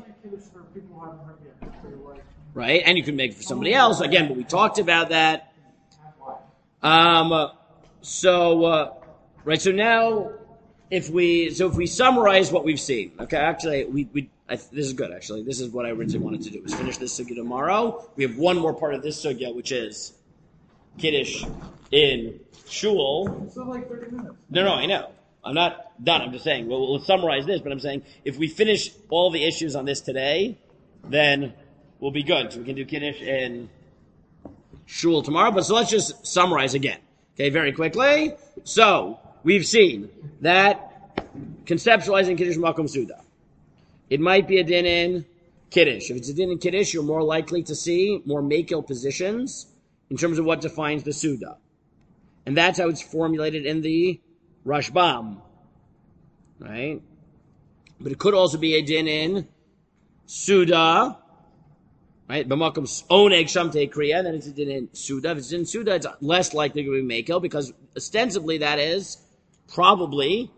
[SPEAKER 1] Right? And you can make it for somebody else. Again, but we talked about that. Um, so, uh, right, so now, if we, so if we summarize what we've seen, okay, actually, we, we, I, this is good, actually. This is what I originally wanted to do, was finish this sugya tomorrow. We have one more part of this sugya, which is Kiddush in Shul.
[SPEAKER 2] It's not like thirty minutes.
[SPEAKER 1] No, no, I know. I'm not done. I'm just saying, well, we'll summarize this, but I'm saying, if we finish all the issues on this today, then we'll be good. So we can do Kiddush in Shul tomorrow. But so let's just summarize again. Okay, very quickly. So, we've seen that conceptualizing Kiddush Makom Suda. It might be a din in Kiddush. If it's a din in Kiddush, you're more likely to see more makil positions in terms of what defines the Suda. And that's how it's formulated in the Rashbam. Right? But it could also be a din in Suda. Right? B'makom oneg shamtei kriya, then it's a din in Suda. If it's in Suda, it's less likely to be makil, because ostensibly that is probably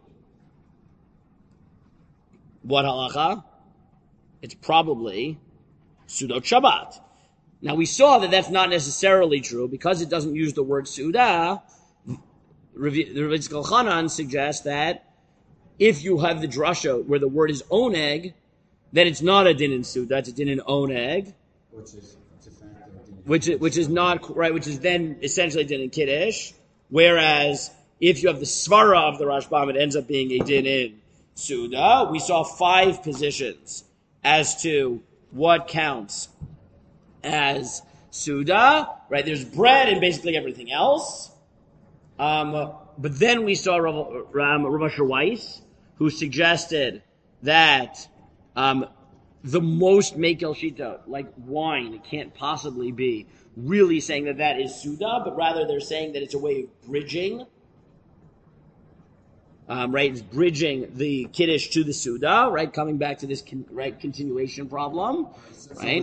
[SPEAKER 1] what halacha? It's probably Sudot Shabbat. Now we saw that that's not necessarily true, because it doesn't use the word Suda. The Rav Yitzchak Elchanan suggests that if you have the drasha where the word is oneg, then it's not a din in Suda, it's a din in oneg.
[SPEAKER 3] Which is,
[SPEAKER 1] which is, which is not, right, which is then essentially din in Kiddush, whereas if you have the svara of the Rashbam, it ends up being a din in Suda. We saw five positions as to what counts as Suda, right? There's bread and basically everything else. Um, but then we saw Rav, Rav, Rav Asher Weiss, who suggested that um, the most Mekel Shita, like wine, it can't possibly be really saying that that is Suda, but rather they're saying that it's a way of bridging. Um, right, it's bridging the Kiddush to the Suda, right, coming back to this con- right continuation problem, right?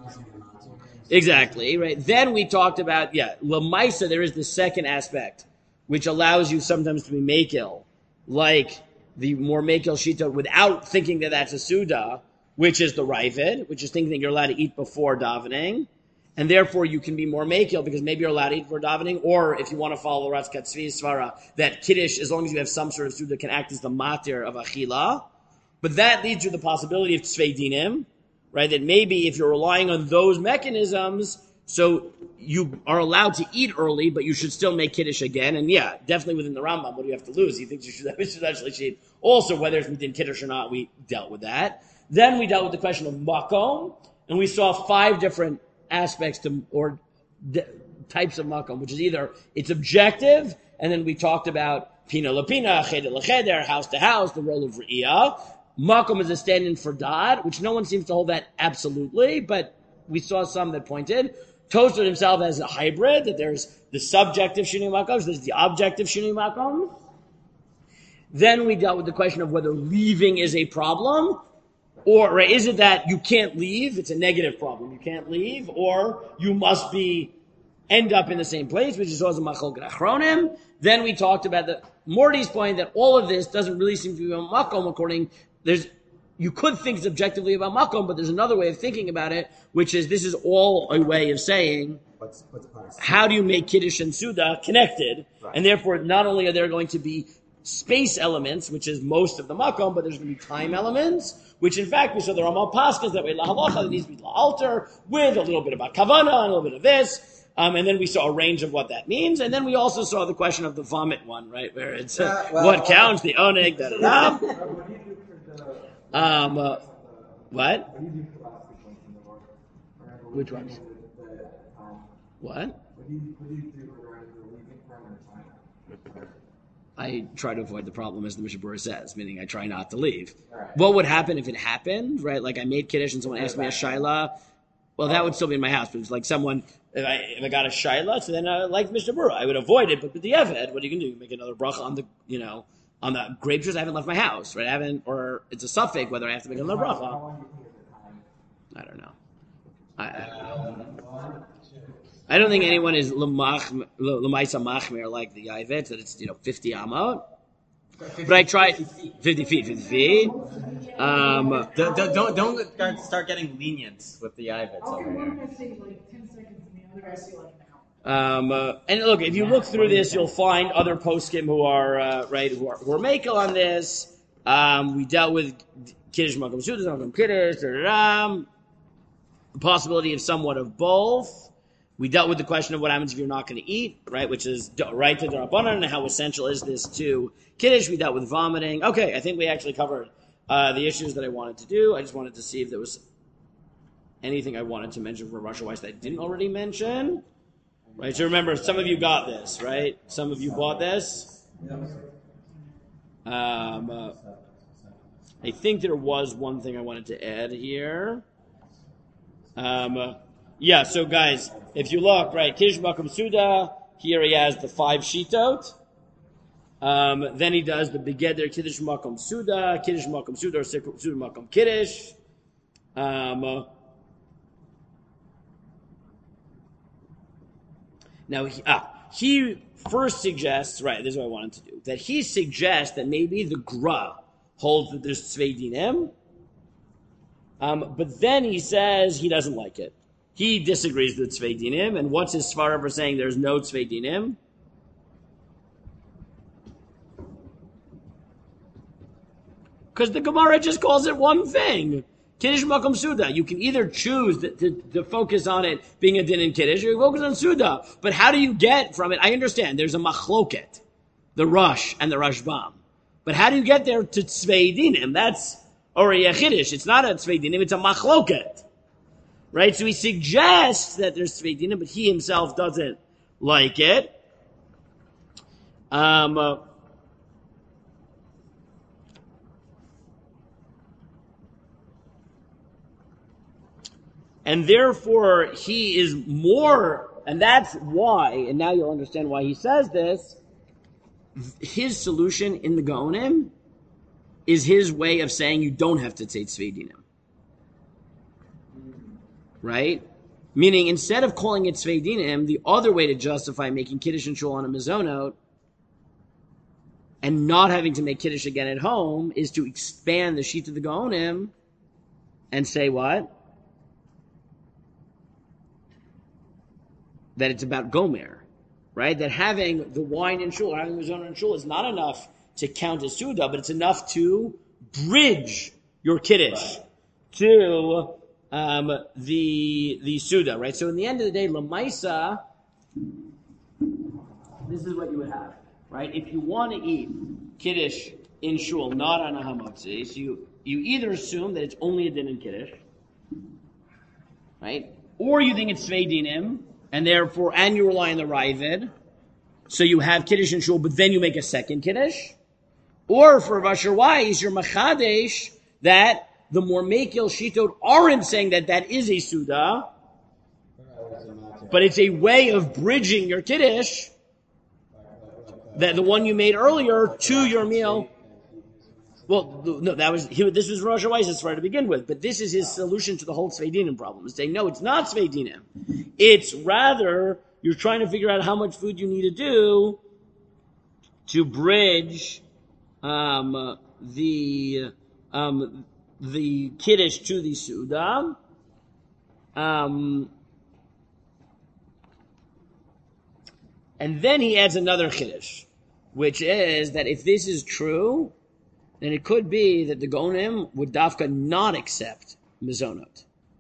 [SPEAKER 1] Exactly, right. Then we talked about, yeah, Lamaisa, there is the second aspect, which allows you sometimes to be Mekel, like the more Mekel Shita without thinking that that's a Suda, which is the Ravid, which is thinking that you're allowed to eat before davening, and therefore you can be more Mekel because maybe you're allowed to eat before davening, or if you want to follow Ratz Katzvi Svara, that Kiddush, as long as you have some sort of Suda, can act as the matir of Achila. But that leads to the possibility of Tzvei Dinim, right? That maybe if you're relying on those mechanisms, so you are allowed to eat early, but you should still make Kiddush again. And yeah, definitely within the Rambam, what do you have to lose? He thinks you should, you should actually eat. Also, whether it's within Kiddush or not, we dealt with that. Then we dealt with the question of Makom, and we saw five different aspects to, or d- types of Makom, which is either it's objective, and then we talked about Pina Lapina, Cheder Lecheder, house to house, the role of Re'iyah. Makom is a stand-in for Dad, which no one seems to hold that absolutely, but we saw some that pointed. Tosfot himself as a hybrid, that there's the subjective Shinui Makom, there's the objective Shinui Makom. Then we dealt with the question of whether leaving is a problem, or is it that you can't leave, it's a negative problem, you can't leave, or you must be, end up in the same place, which is also Machlokes Achronim. Then we talked about the Morty's point that all of this doesn't really seem to be about Makom, according, there's, you could think it's objectively about Makom, but there's another way of thinking about it, which is this is all a way of saying,
[SPEAKER 3] what's, what's
[SPEAKER 1] how do you make Kiddush and Suda connected?
[SPEAKER 3] Right.
[SPEAKER 1] And therefore, not only are there going to be space elements, which is most of the Makom, but there's going to be time elements, which in fact we saw the Ramal Paskas that way La Halacha, that needs to be La Alter, with a little bit about Kavana and a little bit of this. Um, and then we saw a range of what that means. And then we also saw the question of the vomit one, right? Where it's uh,
[SPEAKER 3] Yeah, well,
[SPEAKER 1] what
[SPEAKER 3] well,
[SPEAKER 1] counts, the oneg, da da da. Um, uh, what? Which ones? What? I try to avoid the problem, as the Mishnah Berurah says, meaning I try not to leave.
[SPEAKER 3] Right.
[SPEAKER 1] What would happen if it happened, right? Like I made Kiddush and someone asked me a Shaila. Well, that would still be in my house, but it's like someone, if I, if I got a Shaila, so then uh, like Mishnah Berurah, I would avoid it, but with the Eved, what are you going to do? You make another bracha on the, you know, on the grape juice. I haven't left my house, right? I haven't, or it's a suffix whether I have to make another bracha. I don't know. I, I don't know. I don't think anyone is l'maisa machmer like the Yavet, that it's, you know, fifty amot. But I tried fifty feet, fifty feet. Um,
[SPEAKER 4] don't, don't, don't start getting lenient with the Ivets
[SPEAKER 2] Okay,
[SPEAKER 4] over
[SPEAKER 2] one
[SPEAKER 4] here.
[SPEAKER 2] guy say like ten seconds and the other guy say like an hour.
[SPEAKER 1] um, uh, and look, if you look through this, you'll find other poskim who are, uh, right, who are, who are makel on this. Um, we dealt with Kiddush Makom Suda, Makom Kiddush, the possibility of somewhat of both. We dealt with the question of what happens if you're not going to eat, right, which is right to the Rabbanan, and how essential is this to Kiddush. We dealt with vomiting. Okay, I think we actually covered uh, the issues that I wanted to do. I just wanted to see if there was anything I wanted to mention for Rosh Hashanah that I didn't already mention. Right, so remember, some of you got this, right? Some of you bought this. Um, uh, I think there was one thing I wanted to add here. Um, uh, yeah, so guys, if you look, right, Kiddush Makom Suda, here he has the five shitot. Um, then he does the Begeder Kiddush Makom Suda, Kiddush Makom Suda, or Suda Makom Kiddush. Um, uh, now, he, ah, he first suggests, right, this is what I wanted to do, that he suggests that maybe the Gra holds that there's Tzvei Dinim, um, but then he says he doesn't like it. He disagrees with Tzvei Dinim, and what's his svara for saying there's no Tzvei Dinim? Because the Gemara just calls it one thing. Kiddush Makom Suda. You can either choose to, to, to focus on it being a din in Kiddush, or you focus on Suda. But how do you get from it? I understand there's a machloket, the Rush and the Rashbam. But how do you get there to Tzvei Dinim? That's already a Kiddush. It's not a Tzvei Dinim, it's a machloket. Right? So he suggests that there's Tzvei Dinim, but he himself doesn't like it. Um... Uh, And therefore, he is more, and that's why, and now you'll understand why he says this, his solution in the Gaonim is his way of saying you don't have to take Tzvei Dinim. Right? Meaning, instead of calling it Tzvei Dinim, the other way to justify making Kiddush and Shul on a Mizonot and not having to make Kiddush again at home is to expand the sheet of the Gaonim and say what? That it's about Gomer, right? That having the wine in Shul, or having the Mizonah in Shul is not enough to count as Suda, but it's enough to bridge your Kiddush to um, the the Suda, right? So in the end of the day, Lamaisa, this is what you would have, right? If you want to eat Kiddush in Shul, not on a Hamotzi, so you, you either assume that it's only a din in Kiddush, right? Or you think it's Tzvei Dinim, and therefore, and you rely on the Ravid, so you have Kiddush and Shul, but then you make a second Kiddush. Or for Rasher Weiss, you're Machadesh, that the more Mekil Shitot aren't saying that that is a Suda, but it's a way of bridging your Kiddush, that the one you made earlier, to your meal. Well, no, that was, he, this was Rosh Hashanah's right to begin with, but this is his solution to the whole Tzvei Dinim problem. He's saying, no, it's not Tzvei Dinim. It's rather, you're trying to figure out how much food you need to do to bridge, um, the, um, the Kiddush to the Suda. Um, and then he adds another Kiddush, which is that if this is true, then it could be that the Gonim would dafka not accept Mizonot.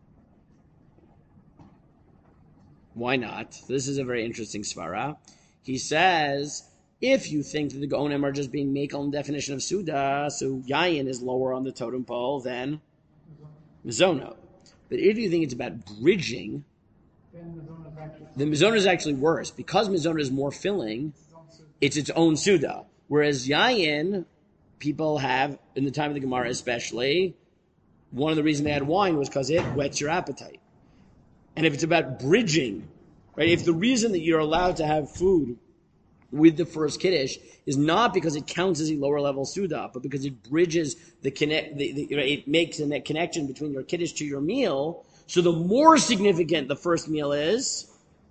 [SPEAKER 1] Why not? This is a very interesting svara. He says, if you think that the Gonim are just being makel in definition of Suda, so Yayin is lower on the totem pole than Mizonot. But if you think it's about bridging, then Mizonot is actually worse. Because Mizonot is more filling, it's its own Suda. Whereas Yayin, people have, in the time of the Gemara especially, one of the reasons they had wine was because it whets your appetite. And if it's about bridging, right, if the reason that you're allowed to have food with the first Kiddush is not because it counts as a lower level Suda, but because it bridges the connect, the, the, it makes a connection between your Kiddush to your meal, so the more significant the first meal is,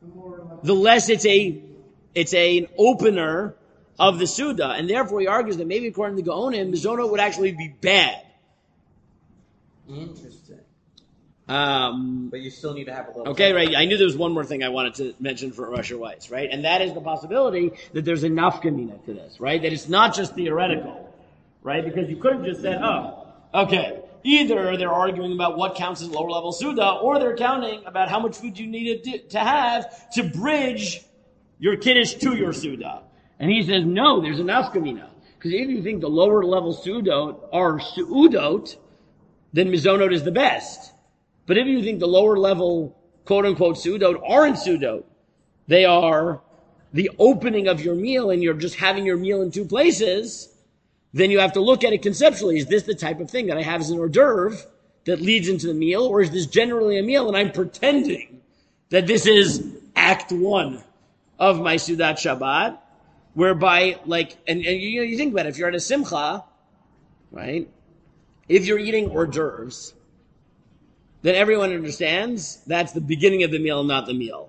[SPEAKER 1] the less it's a it's a, an opener of the Suda. And therefore he argues that maybe according to Gaonim, Mizonot would actually be bad.
[SPEAKER 3] Interesting.
[SPEAKER 1] Um,
[SPEAKER 4] But you still need to have a little.
[SPEAKER 1] okay, right. I knew there was one more thing I wanted to mention for Russia Weiss, right? And that is the possibility that there's a nafkamina to this, right? That it's not just theoretical, right? Because you could have just said, oh, okay, either they're arguing about what counts as lower level Suda, or they're counting about how much food you need to, to have to bridge your Kiddush to your Suda. And he says, no, there's a nafkamina. Because if you think the lower level Sudot are Su'udot, then Mizonot is the best. But if you think the lower level, quote unquote, Sudot aren't Sudot, they are the opening of your meal and you're just having your meal in two places, then you have to look at it conceptually. Is this the type of thing that I have as an hors d'oeuvre that leads into the meal, or is this generally a meal and I'm pretending that this is act one of my Sudat Shabbat, whereby, like, and, and you know, you think about it, if you're at a simcha, right, if you're eating hors d'oeuvres, then everyone understands that's the beginning of the meal, not the meal.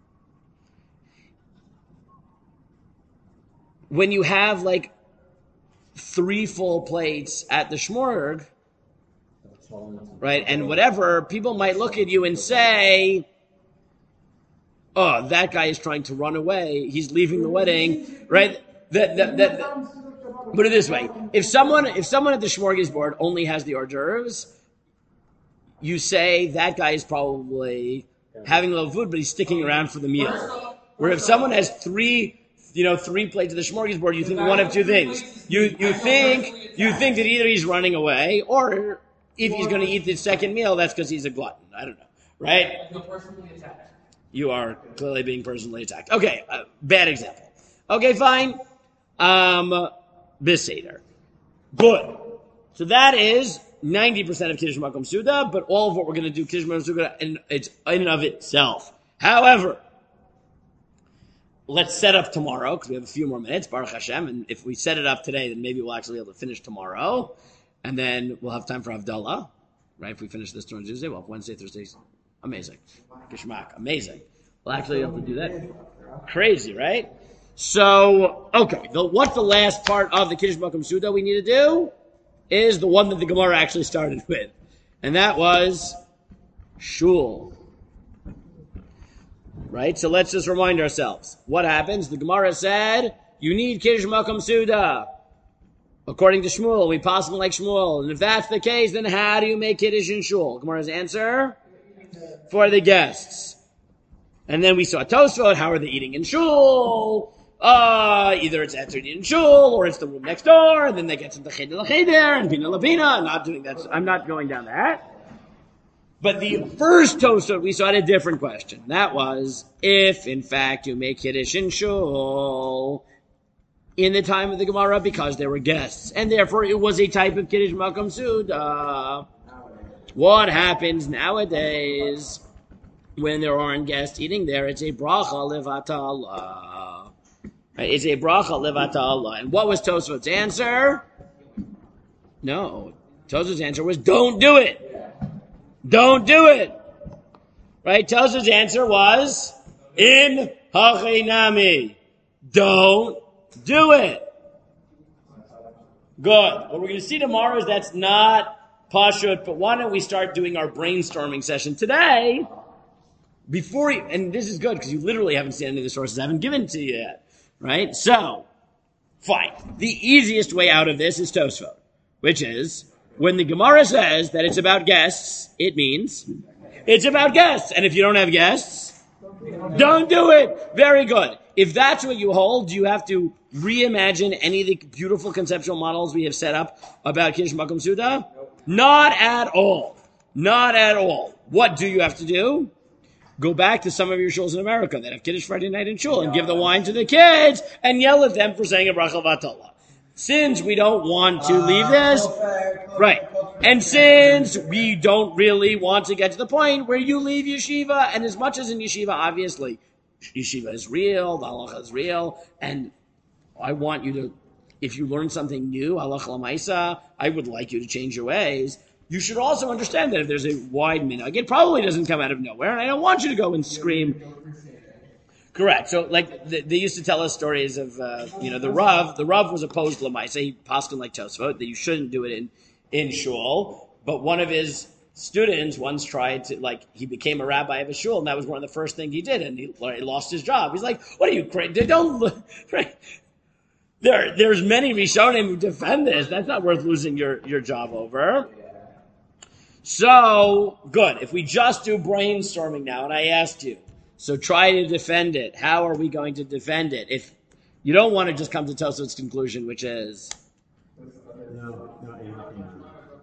[SPEAKER 1] When you have like three full plates at the shmorg, right, and whatever, people might look at you and say, oh, that guy is trying to run away. He's leaving the wedding, right? That, that, that, that. Put it this way. If someone, if someone at the smorgasbord only has the hors d'oeuvres, you say that guy is probably having a little food, but he's sticking around for the meal. Where if someone has three, you know, three plates of the smorgasbord, you think one of two things. You you think you think that either he's running away, or if he's going to eat the second meal, that's because he's a glutton. I don't know, right? You are clearly being personally attacked. Okay, uh, bad example. Okay, fine. Um, Beseder. Good. So that is ninety percent of Kiddush Makom Suda, but all of what we're going to do Kiddush Makom Suda, and it's in and of itself. However, let's set up tomorrow, because we have a few more minutes, Baruch Hashem, and if we set it up today, then maybe we'll actually be able to finish tomorrow, and then we'll have time for Havdalah, right? If we finish this on Tuesday, we'll have Wednesday, Thursday. Amazing. Gishmak. Amazing. We'll actually be able to do that. Crazy, right? So, okay. The, what's the last part of the Kiddush Makom Suda we need to do? Is the one that the Gemara actually started with. And that was shul. Right? So let's just remind ourselves. What happens? The Gemara said, you need Kiddush Makom Suda. According to Shmuel, we possibly like Shmuel. And if that's the case, then how do you make Kiddush in shul? Gemara's answer? For the guests. And then we saw Tosfot, how are they eating in shul? Uh, either it's answered in shul, or it's the room next door, and then they get to the cheder l'cheder, and pina l'pina. I'm not doing that. I'm not going down that. But the first Tosfot, we saw had a different question. That was, if in fact you make Kiddush in shul in the time of the Gemara because there were guests, and therefore it was a type of Kiddush Makom Suda. What happens nowadays when there aren't guests eating there? It's a bracha levata Allah. It's a bracha levata Allah. And what was Tosfot's answer? No. Tosfot's answer was, don't do it. Don't do it. Right? Tosfot's answer was, in hachinami. Don't do it. Good. What we're going to see tomorrow is that's not pashut, but why don't we start doing our brainstorming session today before you, and this is good because you literally haven't seen any of the sources I haven't given to you yet. Right? So, fine. The easiest way out of this is Tosfot, which is, when the Gemara says that it's about guests, it means it's about guests. And if you don't have guests, don't do it. Very good. If that's what you hold, do you have to reimagine any of the beautiful conceptual models we have set up about Kiddush Makom Suda? Not at all. Not at all. What do you have to do? Go back to some of your shuls in America that have Kiddush Friday night in shul and give the wine to the kids and yell at them for saying a bracha vatala. Since we don't want to leave this, right, and since we don't really want to get to the point where you leave yeshiva, and as much as in yeshiva, obviously, yeshiva is real, the halacha is real, and I want you to, if you learn something new, halacha l'maisa, I would like you to change your ways. You should also understand that if there's a wide minhag, it probably doesn't come out of nowhere, and I don't want you to go and scream, Correct. So, like, they, they used to tell us stories of, uh, you know, the Rav. The Rav was opposed to Lamaisa. He paskin like Tosfot that you shouldn't do it in in shul. But one of his students once tried to, like, he became a rabbi of a shul, and that was one of the first things he did, and he, he lost his job. He's like, "What are you crazy? Don't." Right? There, there's many Rishonim who defend this. That's not worth losing your your job over. So good. If we just do brainstorming now, and I asked you. So try to defend it. How are we going to defend it? If you don't want to just come to Tosafot's conclusion, which is
[SPEAKER 3] No, no, in my opinion.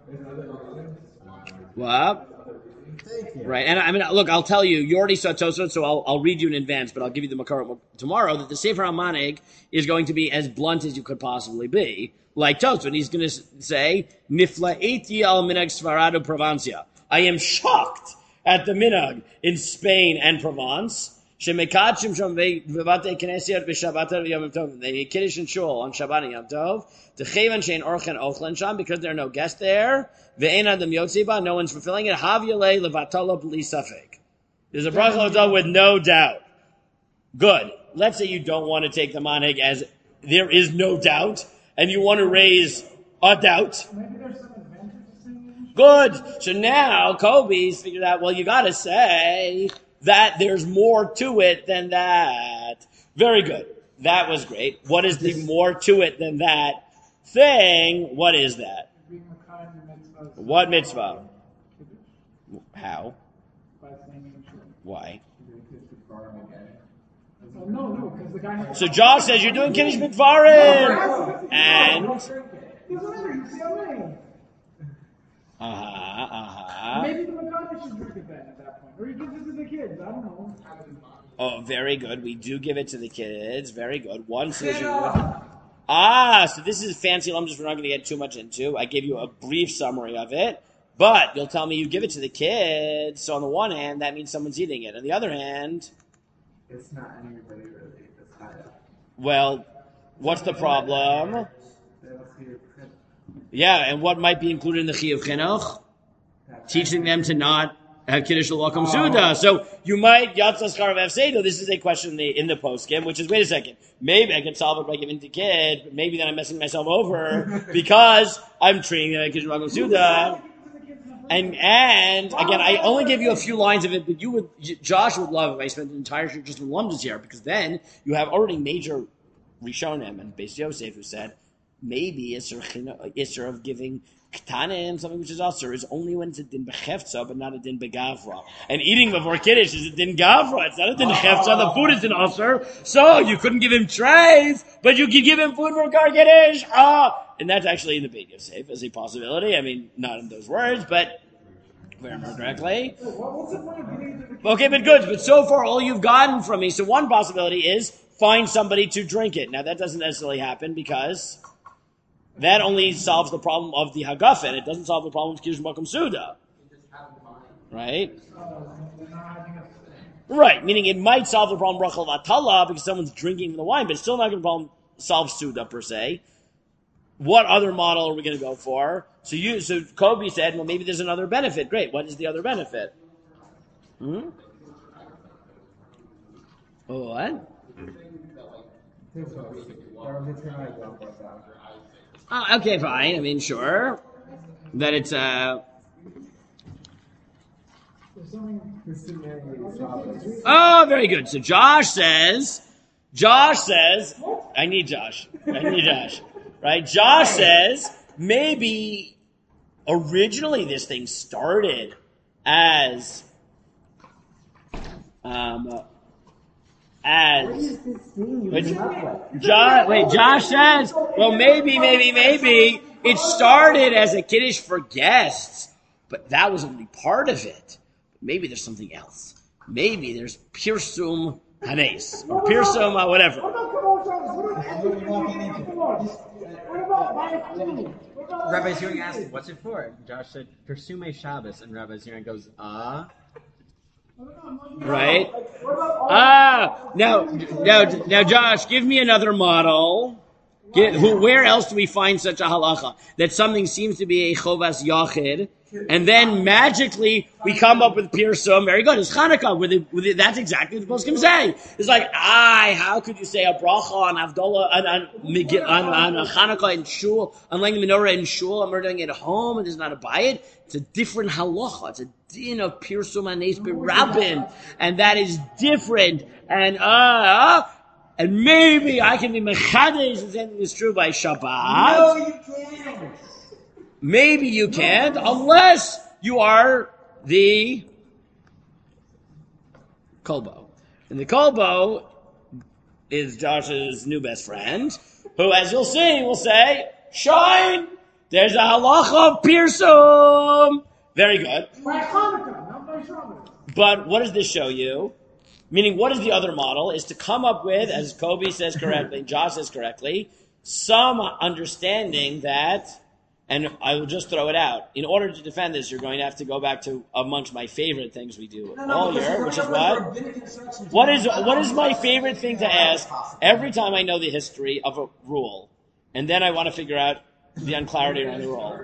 [SPEAKER 1] what?
[SPEAKER 3] Thank you.
[SPEAKER 1] Right. And I mean, look, I'll tell you. You already saw Tosafot, so I'll, I'll read you in advance, but I'll give you the Makar tomorrow. That the Sefer HaManig is going to be as blunt as you could possibly be, like Tosafot. He's going to say, "Nifla'eti al minhag Svarado Provencia." I am shocked at the minhag in Spain and Provence. Shemekachim shom v'vatei knesiyot b'Shabbat v'Yom Tov. They kiddush and shul on Shabbat and Yom Tov. T'chevan shein orchen ochlen sham, because there are no guests there. Ve'ein adam yotzi ba, no one's fulfilling it. Hav yalei levatala b'li safek. There's a bracha with no doubt. Good. Let's say you don't want to take the manhig as there is no doubt, and you want to raise a doubt.
[SPEAKER 2] Maybe there's some advantage to saying it.
[SPEAKER 1] Good. So now Kobe's figured out, well, you got to say that there's more to it than that. Very good. That was great. What is the more to it than that thing? What is that?
[SPEAKER 2] Being Makai in the mitzvah.
[SPEAKER 1] What mitzvah?
[SPEAKER 2] Kiddush,
[SPEAKER 1] How?
[SPEAKER 2] by saying it.
[SPEAKER 1] Why?
[SPEAKER 2] Oh, no, no, because the guy has...
[SPEAKER 1] So Josh says you're doing Kiddush Mitvarim. And?
[SPEAKER 2] Doesn't matter, you see how many.
[SPEAKER 1] Uh-huh, uh-huh.
[SPEAKER 2] Maybe the Makai should drink it then at that point. Or you give it to the kids, I don't know.
[SPEAKER 1] Oh, very good. We do give it to the kids. Very good. One solution. Ah, so this is fancy lumps we're not going to get too much into. I gave you a brief summary of it. But you'll tell me you give it to the kids. So on the one hand, that means someone's eating it. On the other hand...
[SPEAKER 5] It's not anybody really. It's not.
[SPEAKER 1] Well, what's the problem? Yeah, and what might be included in the Chiyuv Chinuch? Teaching them to not have Kiddush L'Lakom Suda. So you might, Yatzas Charav Efsedo, this is a question in the, in the post-game, which is, wait a second, maybe I could solve it by giving it to kid, but maybe then I'm messing myself over because I'm treating it like Kiddush L'Lakom Suda. And, and, again, I only give you a few lines of it, but you would, Josh would love if I spent an entire show just with Lumdas here, because then you have already major Rishonim and Beis Yosef who said, maybe Isser of giving Ktanim, something which is Asr, is only when it's a din bechefza, but not a din begavra. And eating before Kiddush is a din gavra. It's not a din chefza. The food is an Asr. So you couldn't give him trays, but you could give him food for Gar Kiddush. Ah! And that's actually in the Beis Yosef as a possibility. I mean, not in those words, but very more directly. Okay, but good. But so far, all you've gotten from me, so one possibility is find somebody to drink it. Now, that doesn't necessarily happen because that only solves the problem of the Hagafen. It doesn't solve the problem of Kiddush Makom Suda. Right? Right, meaning it might solve the problem of Rachel Vatala because someone's drinking the wine, but it's still not going to solve Suda per se. What other model are we going to go for? So you, so Kobe said, well, maybe there's another benefit. Great. What is the other benefit? Hmm? What? Oh, okay, fine. I mean, sure. That it's, uh... Oh, very good. So Josh says, Josh says, I need Josh. I need Josh. Right? Josh says, maybe originally this thing started as, um, as, wait, Josh, wait, Josh says, well, maybe, maybe, maybe it started as a Kiddush for guests, but that was only part of it. Maybe there's something else. Maybe there's Pirsum Hanes, or Pirsum, uh, whatever.
[SPEAKER 4] Rabbi Zirin asked, what's it for? Josh said, Persume Shabbos. And Rabbi Zirin goes, ah.
[SPEAKER 1] Right? Ah, now, now, now, Josh, give me another model. Get, who, where else do we find such a halacha? That something seems to be a chovas yachid, And then magically we come up with Pirsum. Very good. It's Hanukkah. With it, with it, that's exactly what the poskim say. It's like, ah, how could you say a bracha on Avdullah on on, on, on Hanukkah in shul, on lighting the menorah in shul, and we're doing it at home, and there's not a bayit? It's a different halacha. It's a din of Pirsum Anes B'Rabbin, and that is different. And uh, uh and maybe I can be mechadesh and saying it's true by Shabbat.
[SPEAKER 3] No, you can't.
[SPEAKER 1] Maybe you can't, unless you are the Kolbo. And the Kolbo is Josh's new best friend, who, as you'll see, will say, shine, there's a halacha of Pirsum. Very good.
[SPEAKER 2] By Hanukkah, not by Shabbos.
[SPEAKER 1] But what does this show you? Meaning, what is the other model? Is to come up with, as Kobe says correctly, Josh says correctly, some understanding that, and I will just throw it out. In order to defend this, you're going to have to go back to amongst my favorite things we do
[SPEAKER 3] No, no,
[SPEAKER 1] all
[SPEAKER 3] because
[SPEAKER 1] year,
[SPEAKER 3] we're
[SPEAKER 1] which is
[SPEAKER 3] not
[SPEAKER 1] what?
[SPEAKER 3] going for rabbinic instructions.
[SPEAKER 1] What is what is my favorite thing to ask every time I know the history of a rule, and then I want to figure out the unclarity around the rule?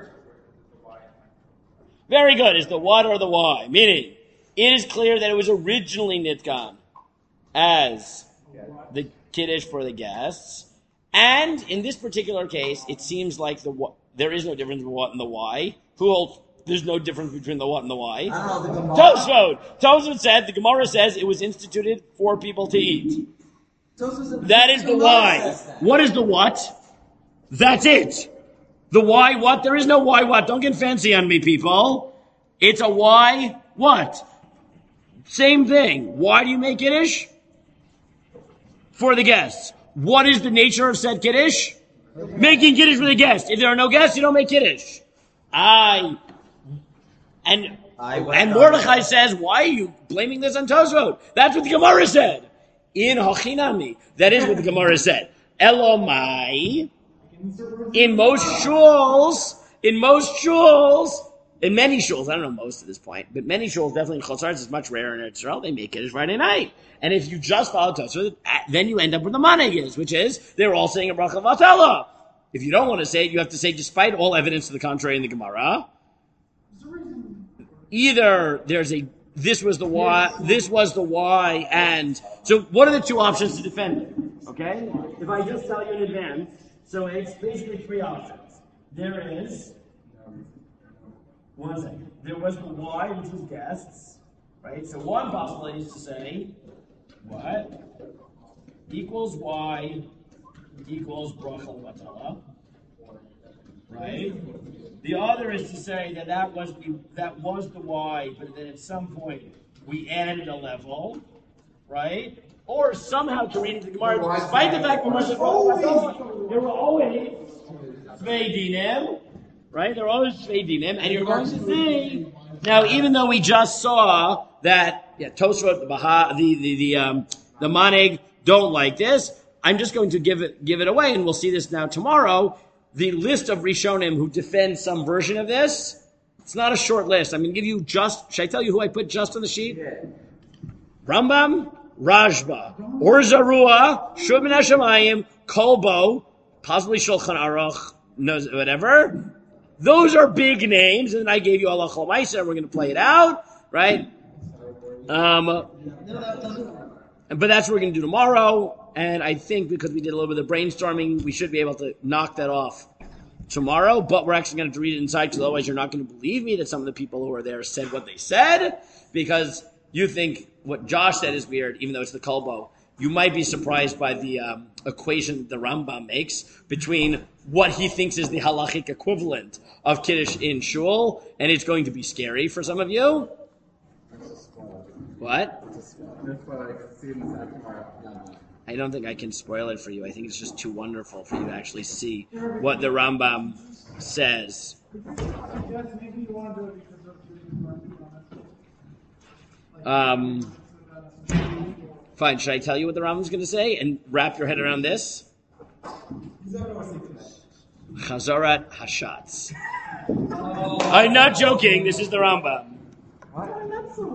[SPEAKER 1] Very good. Is the what or the why? Meaning, it is clear that it was originally nitkan as the kiddush for the guests, and in this particular case, it seems like the what. There is no difference between the what and the why. Who holds there's no difference between the what and the why?
[SPEAKER 3] I don't know, the Gemara.
[SPEAKER 1] Tosfot. Tosfot said, the Gemara says it was instituted for people to eat. That is the why. What is the what? That's it. The why what? There is no why what. Don't get fancy on me, people. It's a why what? Same thing. Why do you make Kiddush? For the guests. What is the nature of said Kiddush? Making Kiddush for the guests. If there are no guests, you don't make Kiddush. I and
[SPEAKER 4] I
[SPEAKER 1] and Mordechai says, why are you blaming this on Tosfot? That's what the Gemara said. In Hachinami. That is what the Gemara said. Elomai. In most shuls, in most shuls, in many shuls, I don't know most at this point, but many shuls, definitely in Chutz La'aretz, it's much rarer in Israel, they make Kiddush Friday night. And if you just follow Tosfot, then you end up with the Manegis, which is, they're all saying a bracha vatala. If you don't want to say it, you have to say, despite all evidence to the contrary in the Gemara, either there's a, this was the why, this was the why, and, so what are the two options to defend it? Okay? If I just tell you in advance, so it's basically three options. There is, one second, there was the why, which was guests, right? So one possibility is to say, what equals y equals bracha vatala, right? The other is to say that that was the that was the y, but then at some point we added a level, right? Or somehow to read into the Gemara, despite the fact that bracha vatala, there were always tvei dinim, right? There were always tvei dinim, and you're going to see now, even though we just saw that. Yeah, Tosfot, the Baha, the the the um, the Manig don't like this. I'm just going to give it give it away, and we'll see this now tomorrow. The list of Rishonim who defend some version of this, it's not a short list. I'm going to give you just. Should I tell you who I put just on the sheet?
[SPEAKER 5] Yeah.
[SPEAKER 1] Rambam, Rashba, Or Zarua, Shub Ben Hashemayim, Kolbo, possibly Shulchan Aruch, knows whatever. Those are big names, and then I gave you Allah Chol Ma'aser, and we're going to play it out, right? Um, but that's what we're going to do tomorrow, and I think because we did a little bit of brainstorming, we should be able to knock that off tomorrow, but we're actually going to read it inside, because otherwise you're not going to believe me that some of the people who are there said what they said, because you think what Josh said is weird, even though it's the Kolbo. You might be surprised by the um, equation that the Rambam makes between what he thinks is the halachic equivalent of Kiddush in Shul, and it's going to be scary for some of you. What?
[SPEAKER 5] That's what I can see in the back tomorrow.
[SPEAKER 1] I don't think I can spoil it for you. I think it's just too wonderful for you to actually see what the Rambam says.
[SPEAKER 2] Yes, maybe you want to do it because of
[SPEAKER 1] Um, fine, should I tell you what the Rambam's going to say and wrap your head around this? Chazarat Hashatz. I'm not joking, this is the Rambam.